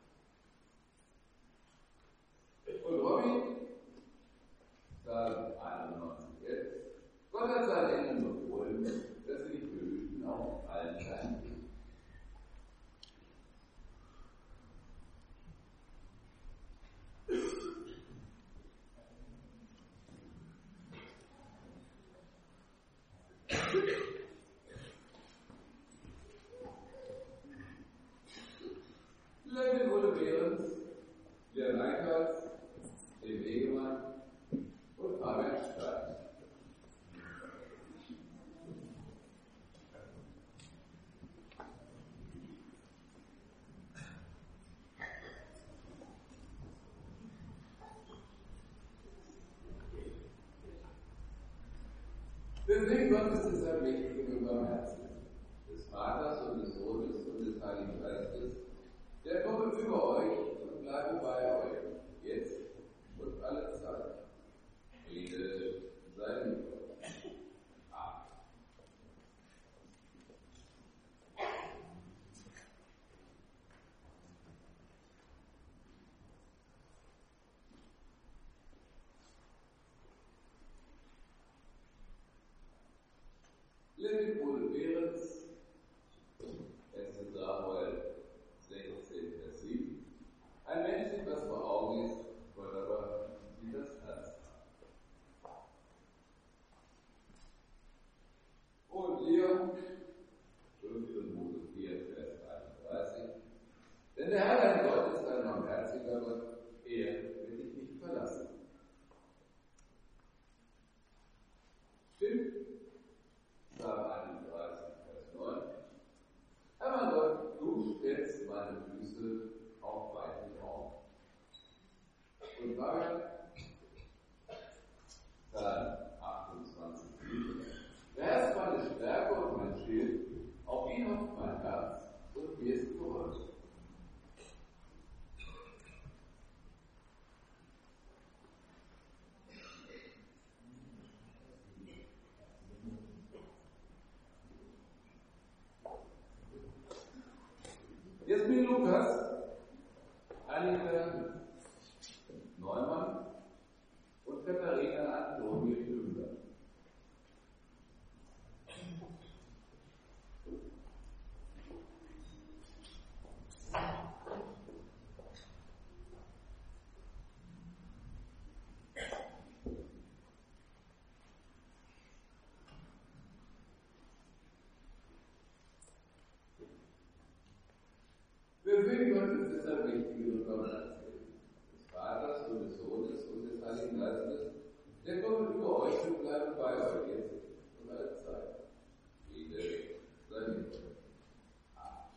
euch. Und Robin, Psalm 91 jetzt. Gott hat seinen Engel befohlen, dass sie die Bösen auf allen Seiten gehen. Levin Ole Behrens, Leon Eickert, Tim Wegemann und Fabian Stein. Deswegen Gottes des Allmächtigen und Barmherzigen, des Vaters und des Sohnes und des Heiligen Geistes, der komme über euch und bleibe bei euch, jetzt und alle Zeit. Friede sei mit euch. Amen. Levin Ole Behrens, 1. Samuel 16, Vers 7. Ein Mensch sieht, was vor Augen ist, Gott aber sieht das Herz. Und Leon, 5. Mose 4, Vers 31. Denn der Herr dein Gott ist ein barmherziger Gott, er wird dich nicht verlassen. Stimmt? Psalm 31, Vers 9. Herr mein Gott, du stellst meine Füße auf weiten Raum. Und Fabian, Psalm 28, 7. Der Herr ist meine Stärke und mein Schild, auf ihn hofft mein Herz und mir ist geholfen. Jasmin Lukas, Annika Neumann und Katharina Antonie Lünger. Deswegen Gottes des Allmächtigen und Barmherzigen, des Vaters und des Sohnes und des Heiligen Geistes, der komme über euch und bleibe bei euch jetzt und alle Zeit. Friede sei mit euch. Amen.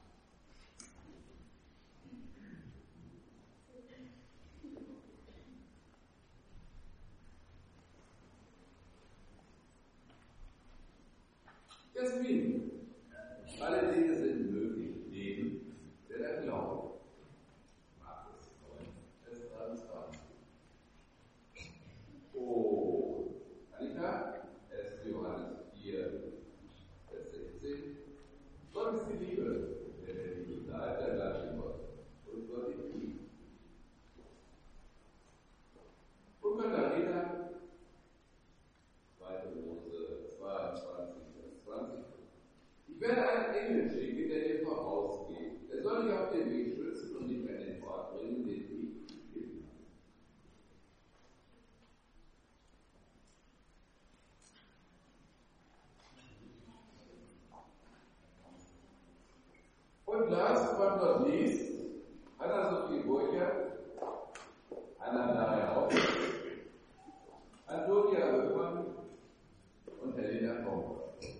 Jasmin, alle Dinge sind möglich, leben, der der Glaube. Markus 9, Vers 23. Oh, Annika, 1. Johannes 4, Vers 16. Gott ist die Liebe, der Liebe bleibt, der bleibt in Gott. Und Gott in ihm. Und Katharina, 2. Mose 22, Vers 20. Ich werde einen Engel schicken, der dir vorausgeht. Er soll dich auf den Weg schützen und dich an den Ort bringen, den ich gegeben habe. Und last but not least, Anna-Sophie Burcher, Anna daher auch, Antonia Höfmann und Helena Komper.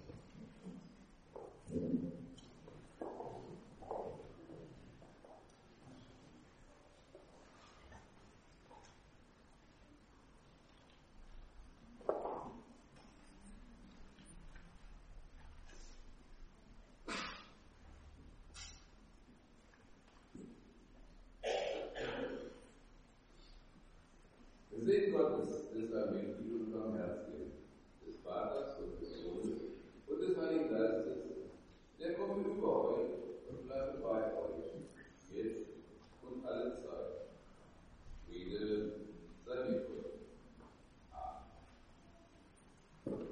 Segen Gottes ist ein Mitglied und Barmherzigkeit des Vaters und des Sohnes und des Heiligen Geistes, der komme über euch und bleibe bei euch, jetzt und alle Zeit. Friede sei mit euch. Amen.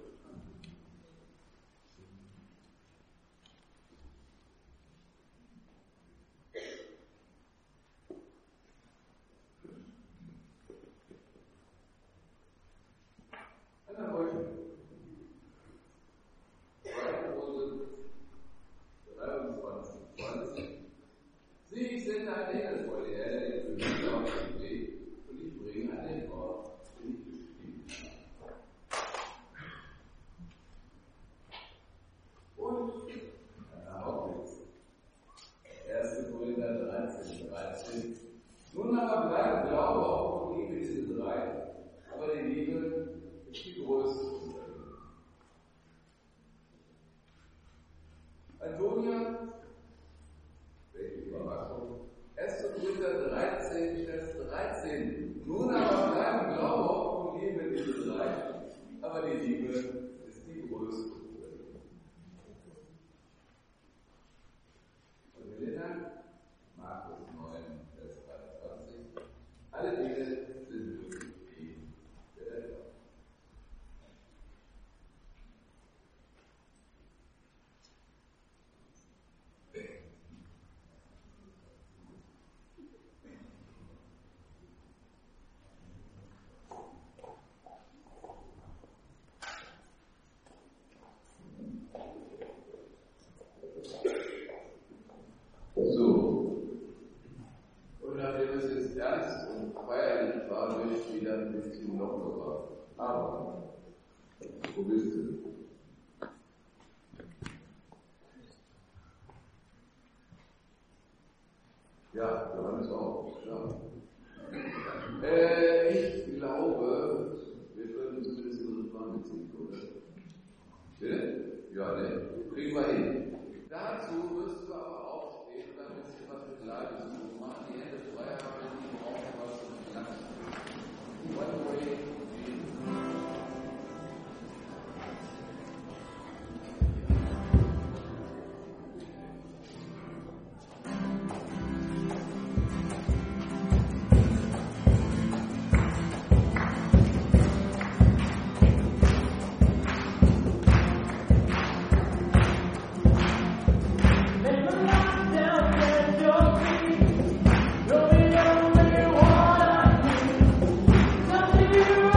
Nun aber bleibt Glaube, Hoffnung und Liebe diese drei, aber die Liebe ist die größte unter ihnen. Antonia, welche Überraschung, 1. Korinther 13, Vers 13. Nun aber bleiben Glaube, Hoffnung und Liebe diese drei, aber die Liebe ist die größte unter ihnen. Und Helena, Markus 9, Vers 23. Alle Dinge sind durch ihn, der Retter. So. Und nachdem es jetzt ernst und feierlich war, möchte ich wieder ein bisschen lockerer. Aber, wo bist du? Ja, Johannes auch, klar. Ich glaube, wir können zumindest unsere Fahne ziehen, oder? Bitte? Ja, ne? Kriegen wir hin. Dazu müssen wir aber aufstehen und ein bisschen was mit Leibes tun. Machen die Hände frei, haben die brauchen was zum Klatschen. One way. You're the only one I need. Nothing you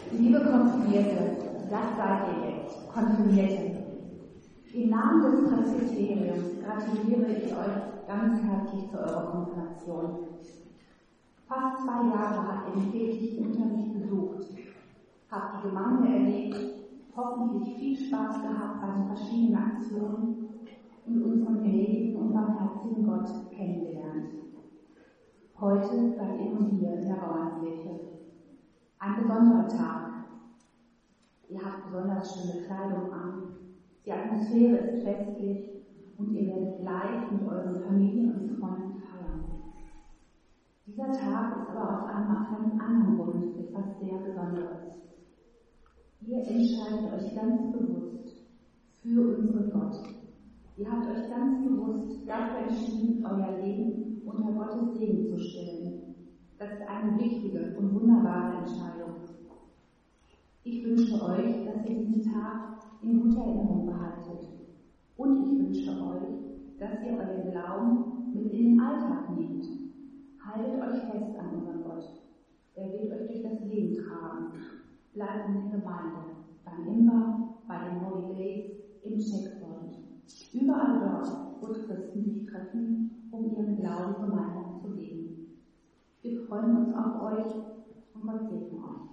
Liebe Konfirmierte, das seid ihr jetzt, Konfirmierte. Im Namen des Presbyteriums gratuliere ich euch ganz herzlich zu eurer Konfirmation. Fast 2 Jahre habt ihr den kirchlichen Unterricht besucht, habt die Gemeinde erlebt, hoffentlich viel Spaß gehabt bei den verschiedenen Aktionen und unseren gnädigen und barmherzigen Gott kennengelernt. Heute seid ihr nun hier in der Bauernkirche. Ein besonderer Tag. Ihr habt besonders schöne Kleidung an, die Atmosphäre ist festlich und ihr werdet gleich mit euren Familien und Freunden feiern. Dieser Tag ist aber aus einem anderen Grund etwas sehr Besonderes. Ihr entscheidet euch ganz bewusst für unseren Gott. Ihr habt euch ganz bewusst dafür entschieden, euer Leben unter Gottes Segen zu stellen. Das ist eine wichtige und wunderbare Entscheidung. Ich wünsche euch, dass ihr diesen Tag in guter Erinnerung behaltet. Und ich wünsche euch, dass ihr euren Glauben mit in den Alltag nehmt. Haltet euch fest an unseren Gott. Er wird euch durch das Leben tragen. Bleibt in der Gemeinde, beim Imba, bei den Holy Days, im Checkpoint. Überall dort, wo Christen sich treffen, um ihren Glauben gemeinsam zu leben. Wir freuen uns auf euch und Gott segne euch.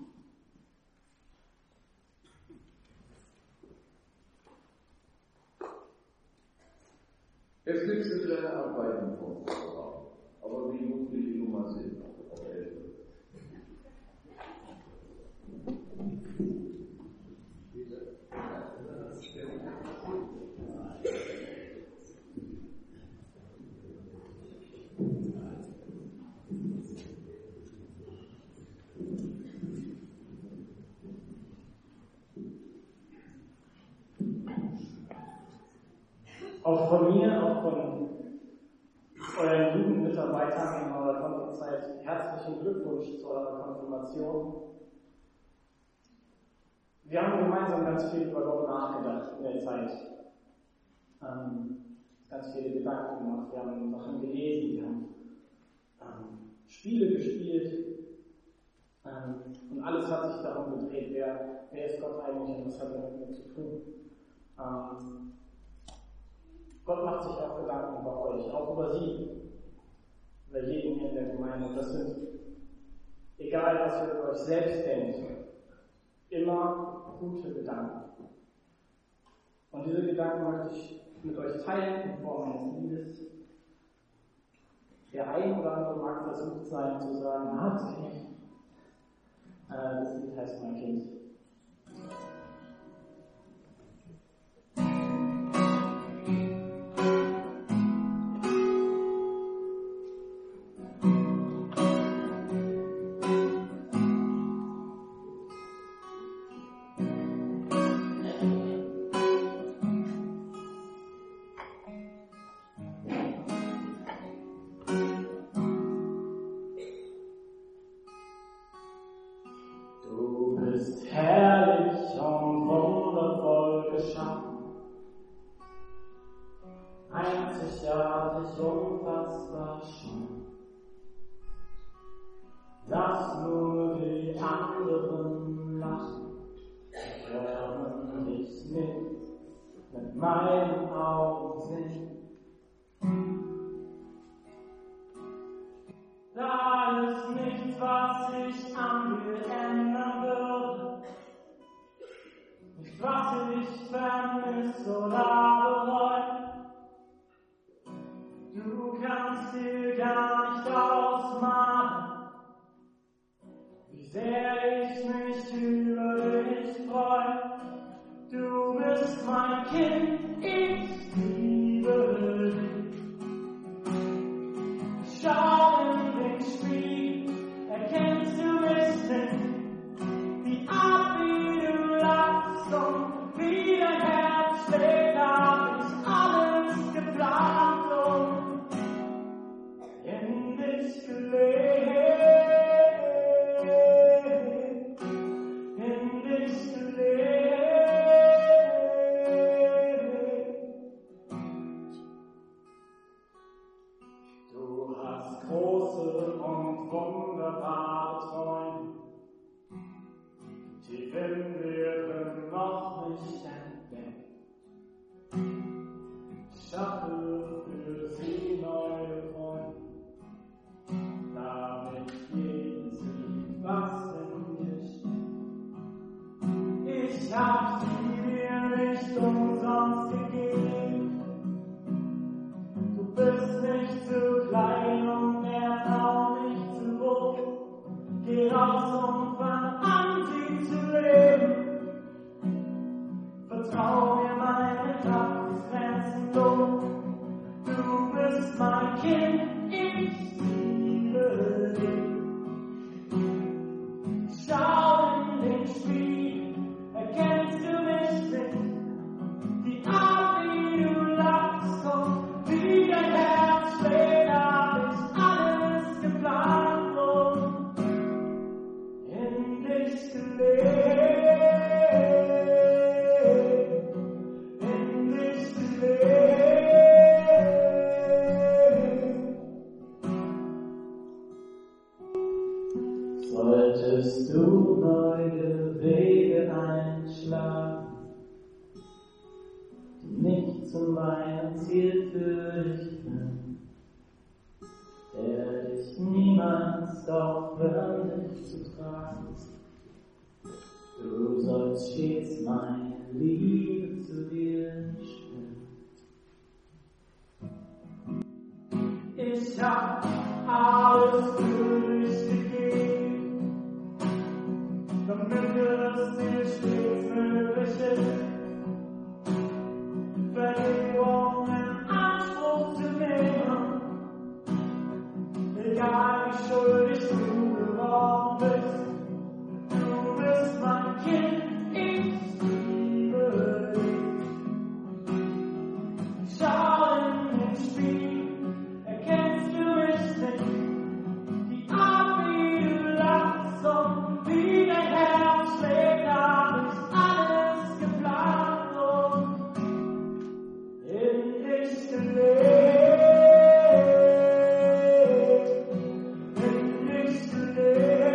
Es gibt eine kleine Abweichung vom Programm, aber wie mutig die Nummer sind, auf 11. Auch von mir, auch von euren Jugendmitarbeitern in eurer Konfirmation herzlichen Glückwunsch zu eurer Konfirmation. Wir haben gemeinsam ganz viel über Gott nachgedacht in der Zeit. Ganz viele Gedanken gemacht, wir haben Sachen gelesen, wir haben Spiele gespielt und alles hat sich darum gedreht, wer ist Gott eigentlich und was hat er mit mir zu tun. Gott macht sich auch Gedanken über euch, auch über sie, über jeden hier in der Gemeinde. Das sind, egal was ihr über euch selbst denkt, immer gute Gedanken. Und diese Gedanken möchte ich mit euch teilen in Form eines Liedes. Der ein oder andere mag versucht sein zu sagen, okay, das Lied heißt Mein Kind. Lass nur die anderen lachen, hören dich mit meinen Augen sehen. Da ist nichts, was ich an dir ändern würde, nichts, was ich vermisse oder bereue. Du kannst dir gar nicht ausmalen, wie sehr ich mich über dich freue. Du bist mein Kind, ich liebe dich. Schau in den Spiegel, erkennst du mich nicht? Die Art, wie du lachst und wie dein Herz schlägt, hab ich alles geplant und in dich gelegt. In dich gelegt. Würdest du neue Wege einschlagen, die nicht zu meinem Ziel führen, der dich niemals aufhören zu tragen. Du sollst stets meine Liebe zu dir spüren. Ich hab alles durchgegeben, damit es dir stets möglich ist, Vergebung in Anspruch zu nehmen, egal wie schuldig du geworden bist. Du bist mein Kind, ich liebe dich. Schau in den Spiegel, erkennst du mich nicht? Die Art, wie du lachst und wie dein Herz schlägt, hab ich alles geplant und in dich gelegt. In dich gelegt.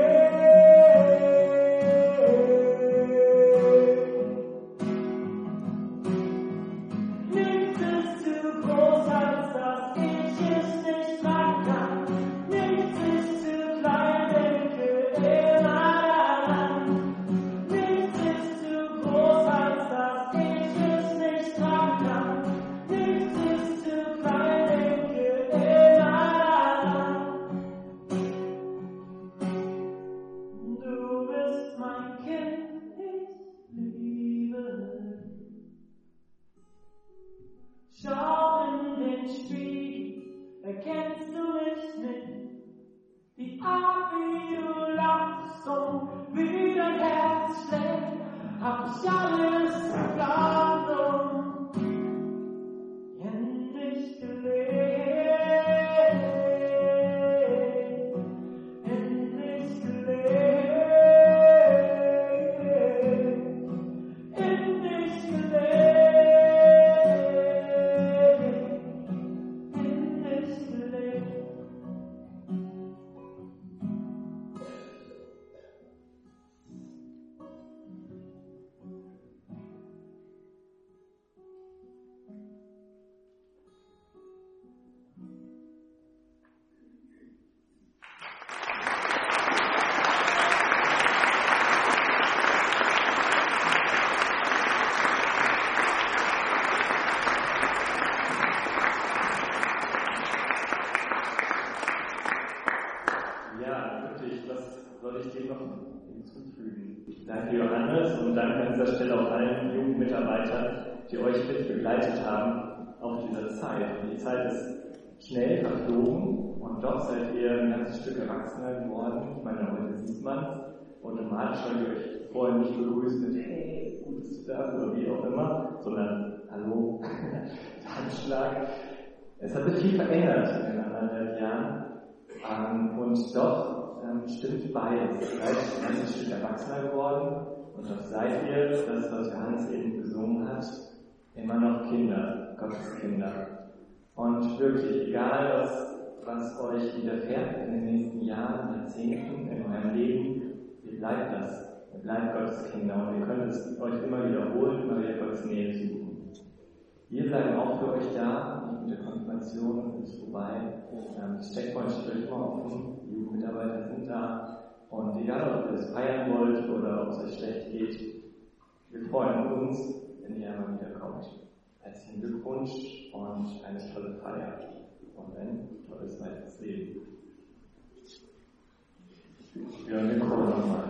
Nichts ist zu groß, als dass ich es nicht tragen kann. Nichts ist zu klein, denke immer daran. Nichts ist zu groß, als dass ich es nicht tragen kann. Nichts ist zu klein, denke immer daran. Du bist mein Kind, ich liebe dich. Schau in den Spiegel, erkennst du mich nicht? Die Art, wie du lachst und wie dein Herz schlägt, hab ich alles geplant und in dich gelegt. In dich gelegt. In dich gelegt. In dich gelegt. Ja, wirklich, was soll ich dem noch hinzufügen? Danke Johannes und danke an dieser Stelle auch allen Jugendmitarbeitern, die euch mit begleitet haben auf dieser Zeit. Und die Zeit ist schnell verflogen und doch seid ihr ein ganzes Stück erwachsener geworden. Ich meine, heute sieht man es. Und normal sollt ihr euch vorher nicht begrüßen mit hey, gut bist du da oder wie auch immer, sondern hallo, Handschlag. Es hat sich viel verändert in den anderthalb Jahren. Und doch stimmt beides. Ihr seid ein ganzes Stück erwachsener geworden und doch seid ihr, das was Johannes eben gesungen hat, immer noch Kinder, Gottes Kinder. Und wirklich, egal was euch widerfährt in den nächsten Jahren, Jahrzehnten, in eurem Leben, ihr bleibt das. Ihr bleibt Gottes Kinder und ihr könnt es euch immer wiederholen, immer wieder Gottes Nähe suchen. Wir bleiben auch für euch da, nicht mit der Konfirmation ist vorbei. Das Checkpoint steht immer offen, die Jugendmitarbeiter sind da. Und egal, ob ihr es feiern wollt oder ob es euch schlecht geht, wir freuen uns, wenn ihr einmal wiederkommt. Herzlichen Glückwunsch und eine tolle Feier. Und ein tolles weiteres Leben. Wir hören den Chor nochmal.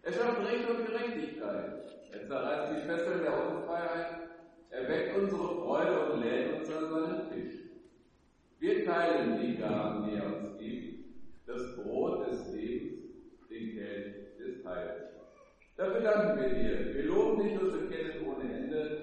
Er schafft Recht und Gerechtigkeit. Er zerreißt die Fesseln der Unfreiheit. Er weckt unsere Freude und lädt uns an seinen Tisch. Wir teilen die Gaben, die er uns gibt, das Brot des Lebens, den Kelch des Heils. Dafür danken wir dir. Wir loben dich und bekennen ohne Ende.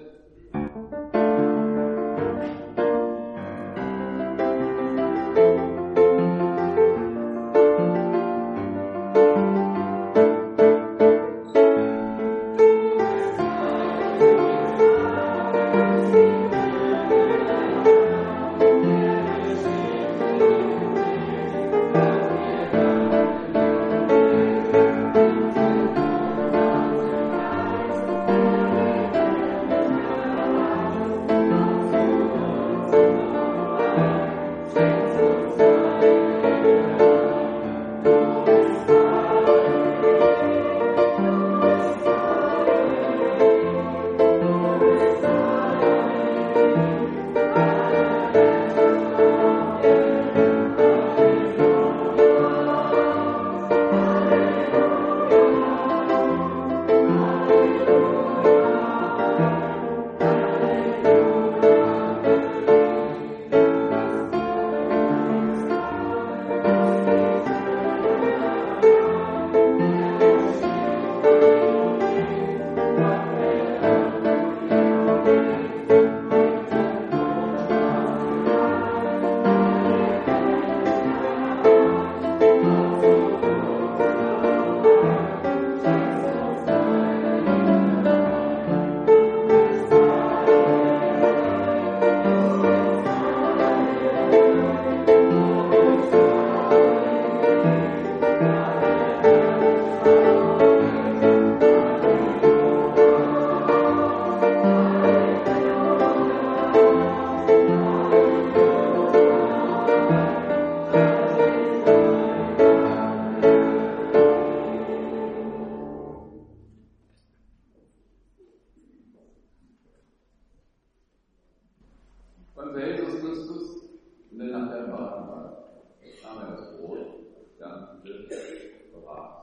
Unser Jesus Christus, in der Nacht der Erwartung nahm er das Brot, dankte, brach,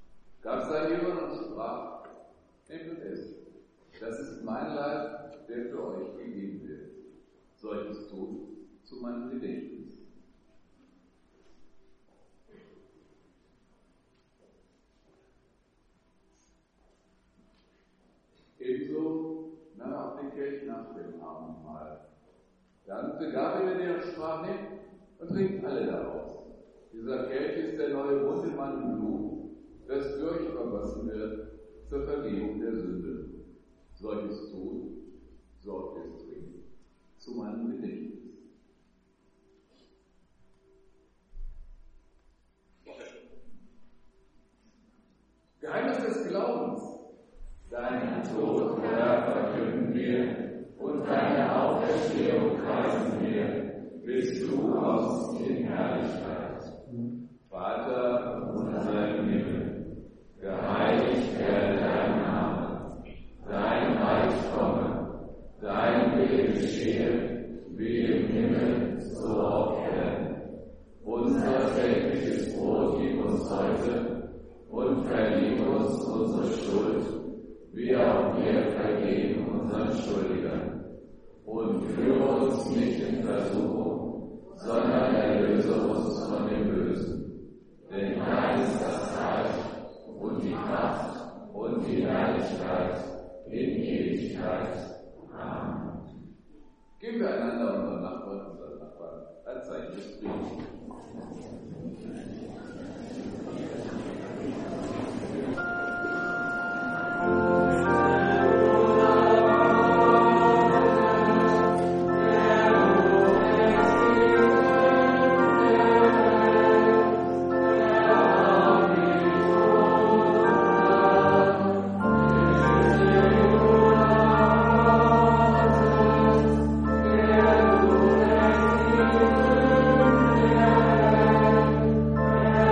gab seinen Jüngern und sprach: Nehmt und esst, das ist mein Leib, der für euch gegeben wird. Solches tut zu meinem Gedächtnis. Ebenso nahm er auch den Kelch nach dem Abendmahl. Dann begab er dir und sprach: Nehmt und trinkt alle daraus. Dieser Kelch ist der neue Bund in meinem Blut, das für euch vergossen wird zur Vergebung der Sünde. Solches tut, so oft ihr es trinkt, zu meinem Gedächtnis. Geheimnis des Glaubens. Deinen Tod, Herr, verkünden wir, und deine Auferstehung preisen wir, bis du kommst in Herrlichkeit. Vater unser im Himmel, geheiligt werde dein Name, dein Reich komme, dein Wille geschehe, wie im Himmel, so auf Erden. Unser tägliches Brot gib uns heute und vergib uns unsere Schuld, wie auch wir vergeben unseren Schuldigern. Und führe uns nicht in Versuchung, sondern erlöse uns von dem Bösen. Denn dein ist das Reich und die Kraft und die Herrlichkeit in Ewigkeit. Amen. Geben wir einander unseren Nachbarn ein Zeichen des Friedens. Amen.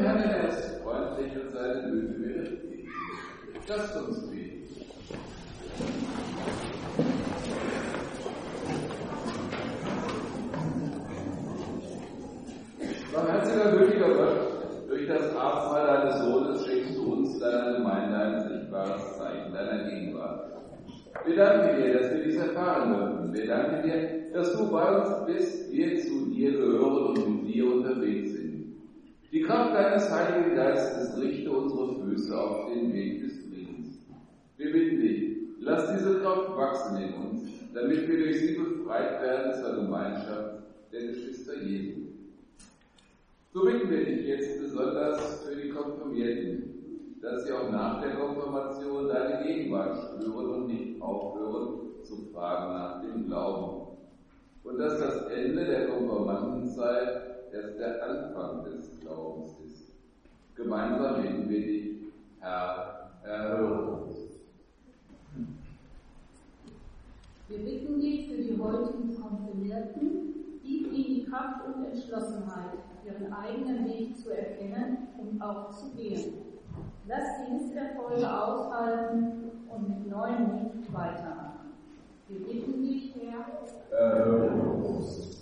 Herrn erst freundlich und seine Güte mir entgegen. Lasst uns beten. Barmherziger, gütiger Gott, durch das Abendmahl deines Sohnes schenkst du uns, deiner Gemeinde, ein sichtbares Zeichen deiner Gegenwart. Wir danken dir, dass wir dies erfahren dürfen. Wir danken dir, dass du bei uns bist, wir zu dir gehören und mit dir unterwegs sind. Die Kraft deines Heiligen Geistes richte unsere Füße auf den Weg des Friedens. Wir bitten dich, lass diese Kraft wachsen in uns, damit wir durch sie befreit werden zur Gemeinschaft der Geschwister Jesu. So bitten wir dich jetzt besonders für die Konfirmierten, dass sie auch nach der Konfirmation deine Gegenwart spüren und nicht aufhören zu fragen nach dem Glauben. Und dass das Ende der Konfirmandenzeit erst der Anfang des Glaubens ist. Gemeinsam bitten wir dich, Herr, erhöre uns. Wir bitten dich für die heutigen Konfirmierten, gib ihnen die Kraft und Entschlossenheit, ihren eigenen Weg zu erkennen und auch zu gehen. Lass sie Misserfolge aushalten und mit neuem Mut weitermachen. Wir bitten dich, Herr, erhöre uns.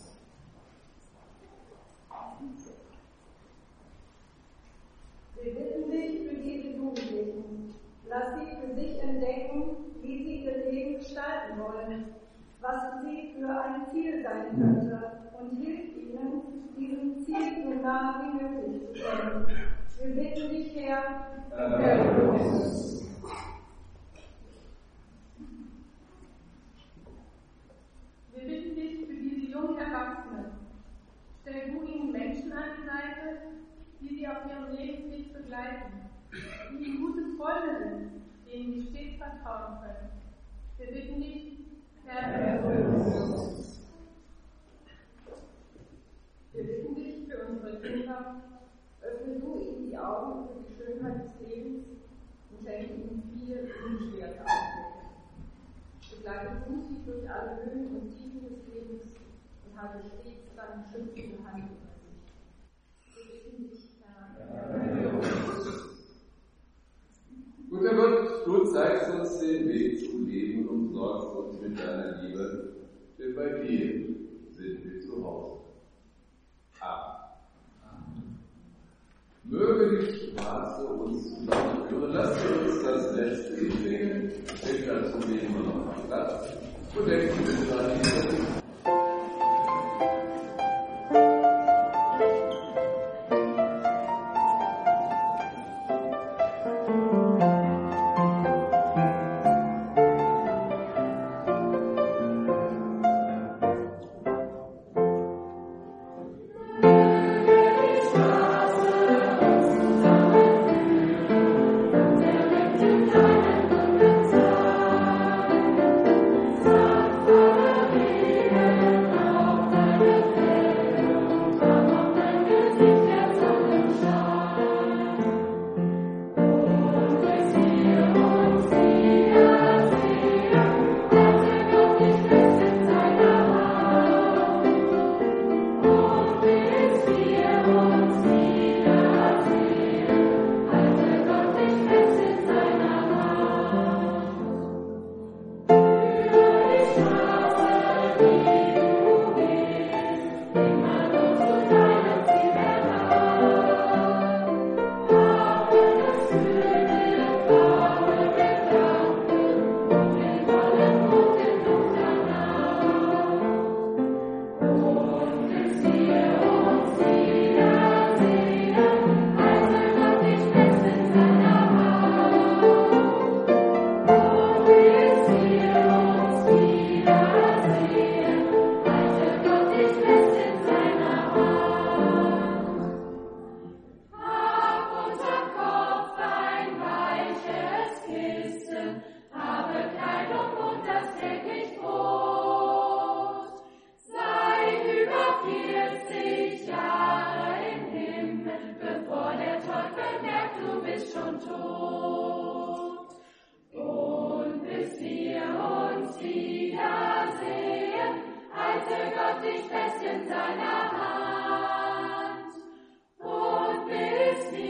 Wir bitten dich für diese Jugendlichen. Lass sie für sich entdecken, wie sie ihr Leben gestalten wollen, was für sie für ein Ziel sein könnte, und hilf ihnen, diesem Ziel so nah wie möglich zu kommen. Wir bitten dich, Herr, erhöre uns. Wir bitten dich für diese jungen Erwachsenen. Stell du ihnen Menschen an die Seite, die sie auf ihrem Lebensweg begleiten, die ihnen gute Freunde sind, denen sie stets vertrauen können. Wir bitten dich, Herr, erhöre uns. Wir bitten dich für unsere Kinder, öffne du ihnen die Augen für die Schönheit des Lebens und schenke ihnen viele unbeschwerte Augenblicke. Begleite du sie durch alle Höhen und Tiefen des Lebens und halte stets deine schützende Hand über sich. Wir bitten dich, Herr, erhöre uns. Guter Gott, du zeigst uns den Weg zum Leben und umsorgst uns mit deiner Liebe, denn bei dir sind wir zu Hause. Amen. Möge die Straße uns zusammenführen. Lasst uns das letzte singen. Denn dazu nehmen wir noch mal Platz. Und denken wir an die Gott dich fest in seiner Hand und bis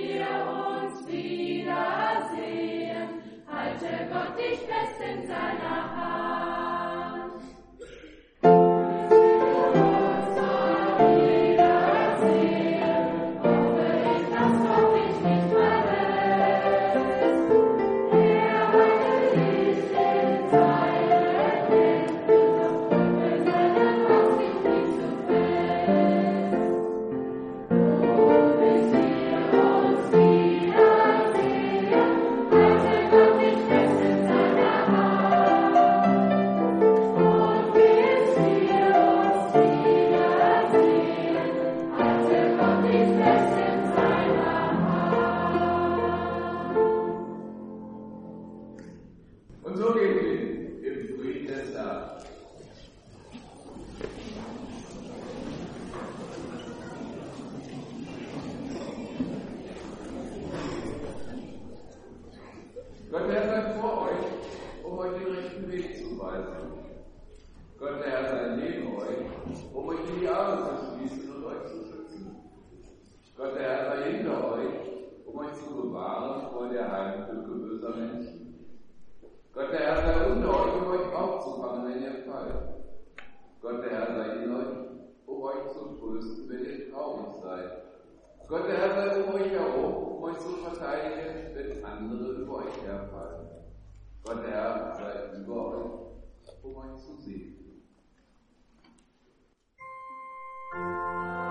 Gott der Herr sei um euch herum, um euch zu verteidigen, wenn andere über euch herfallen. Gott der Herr sei über euch, um euch zu segnen.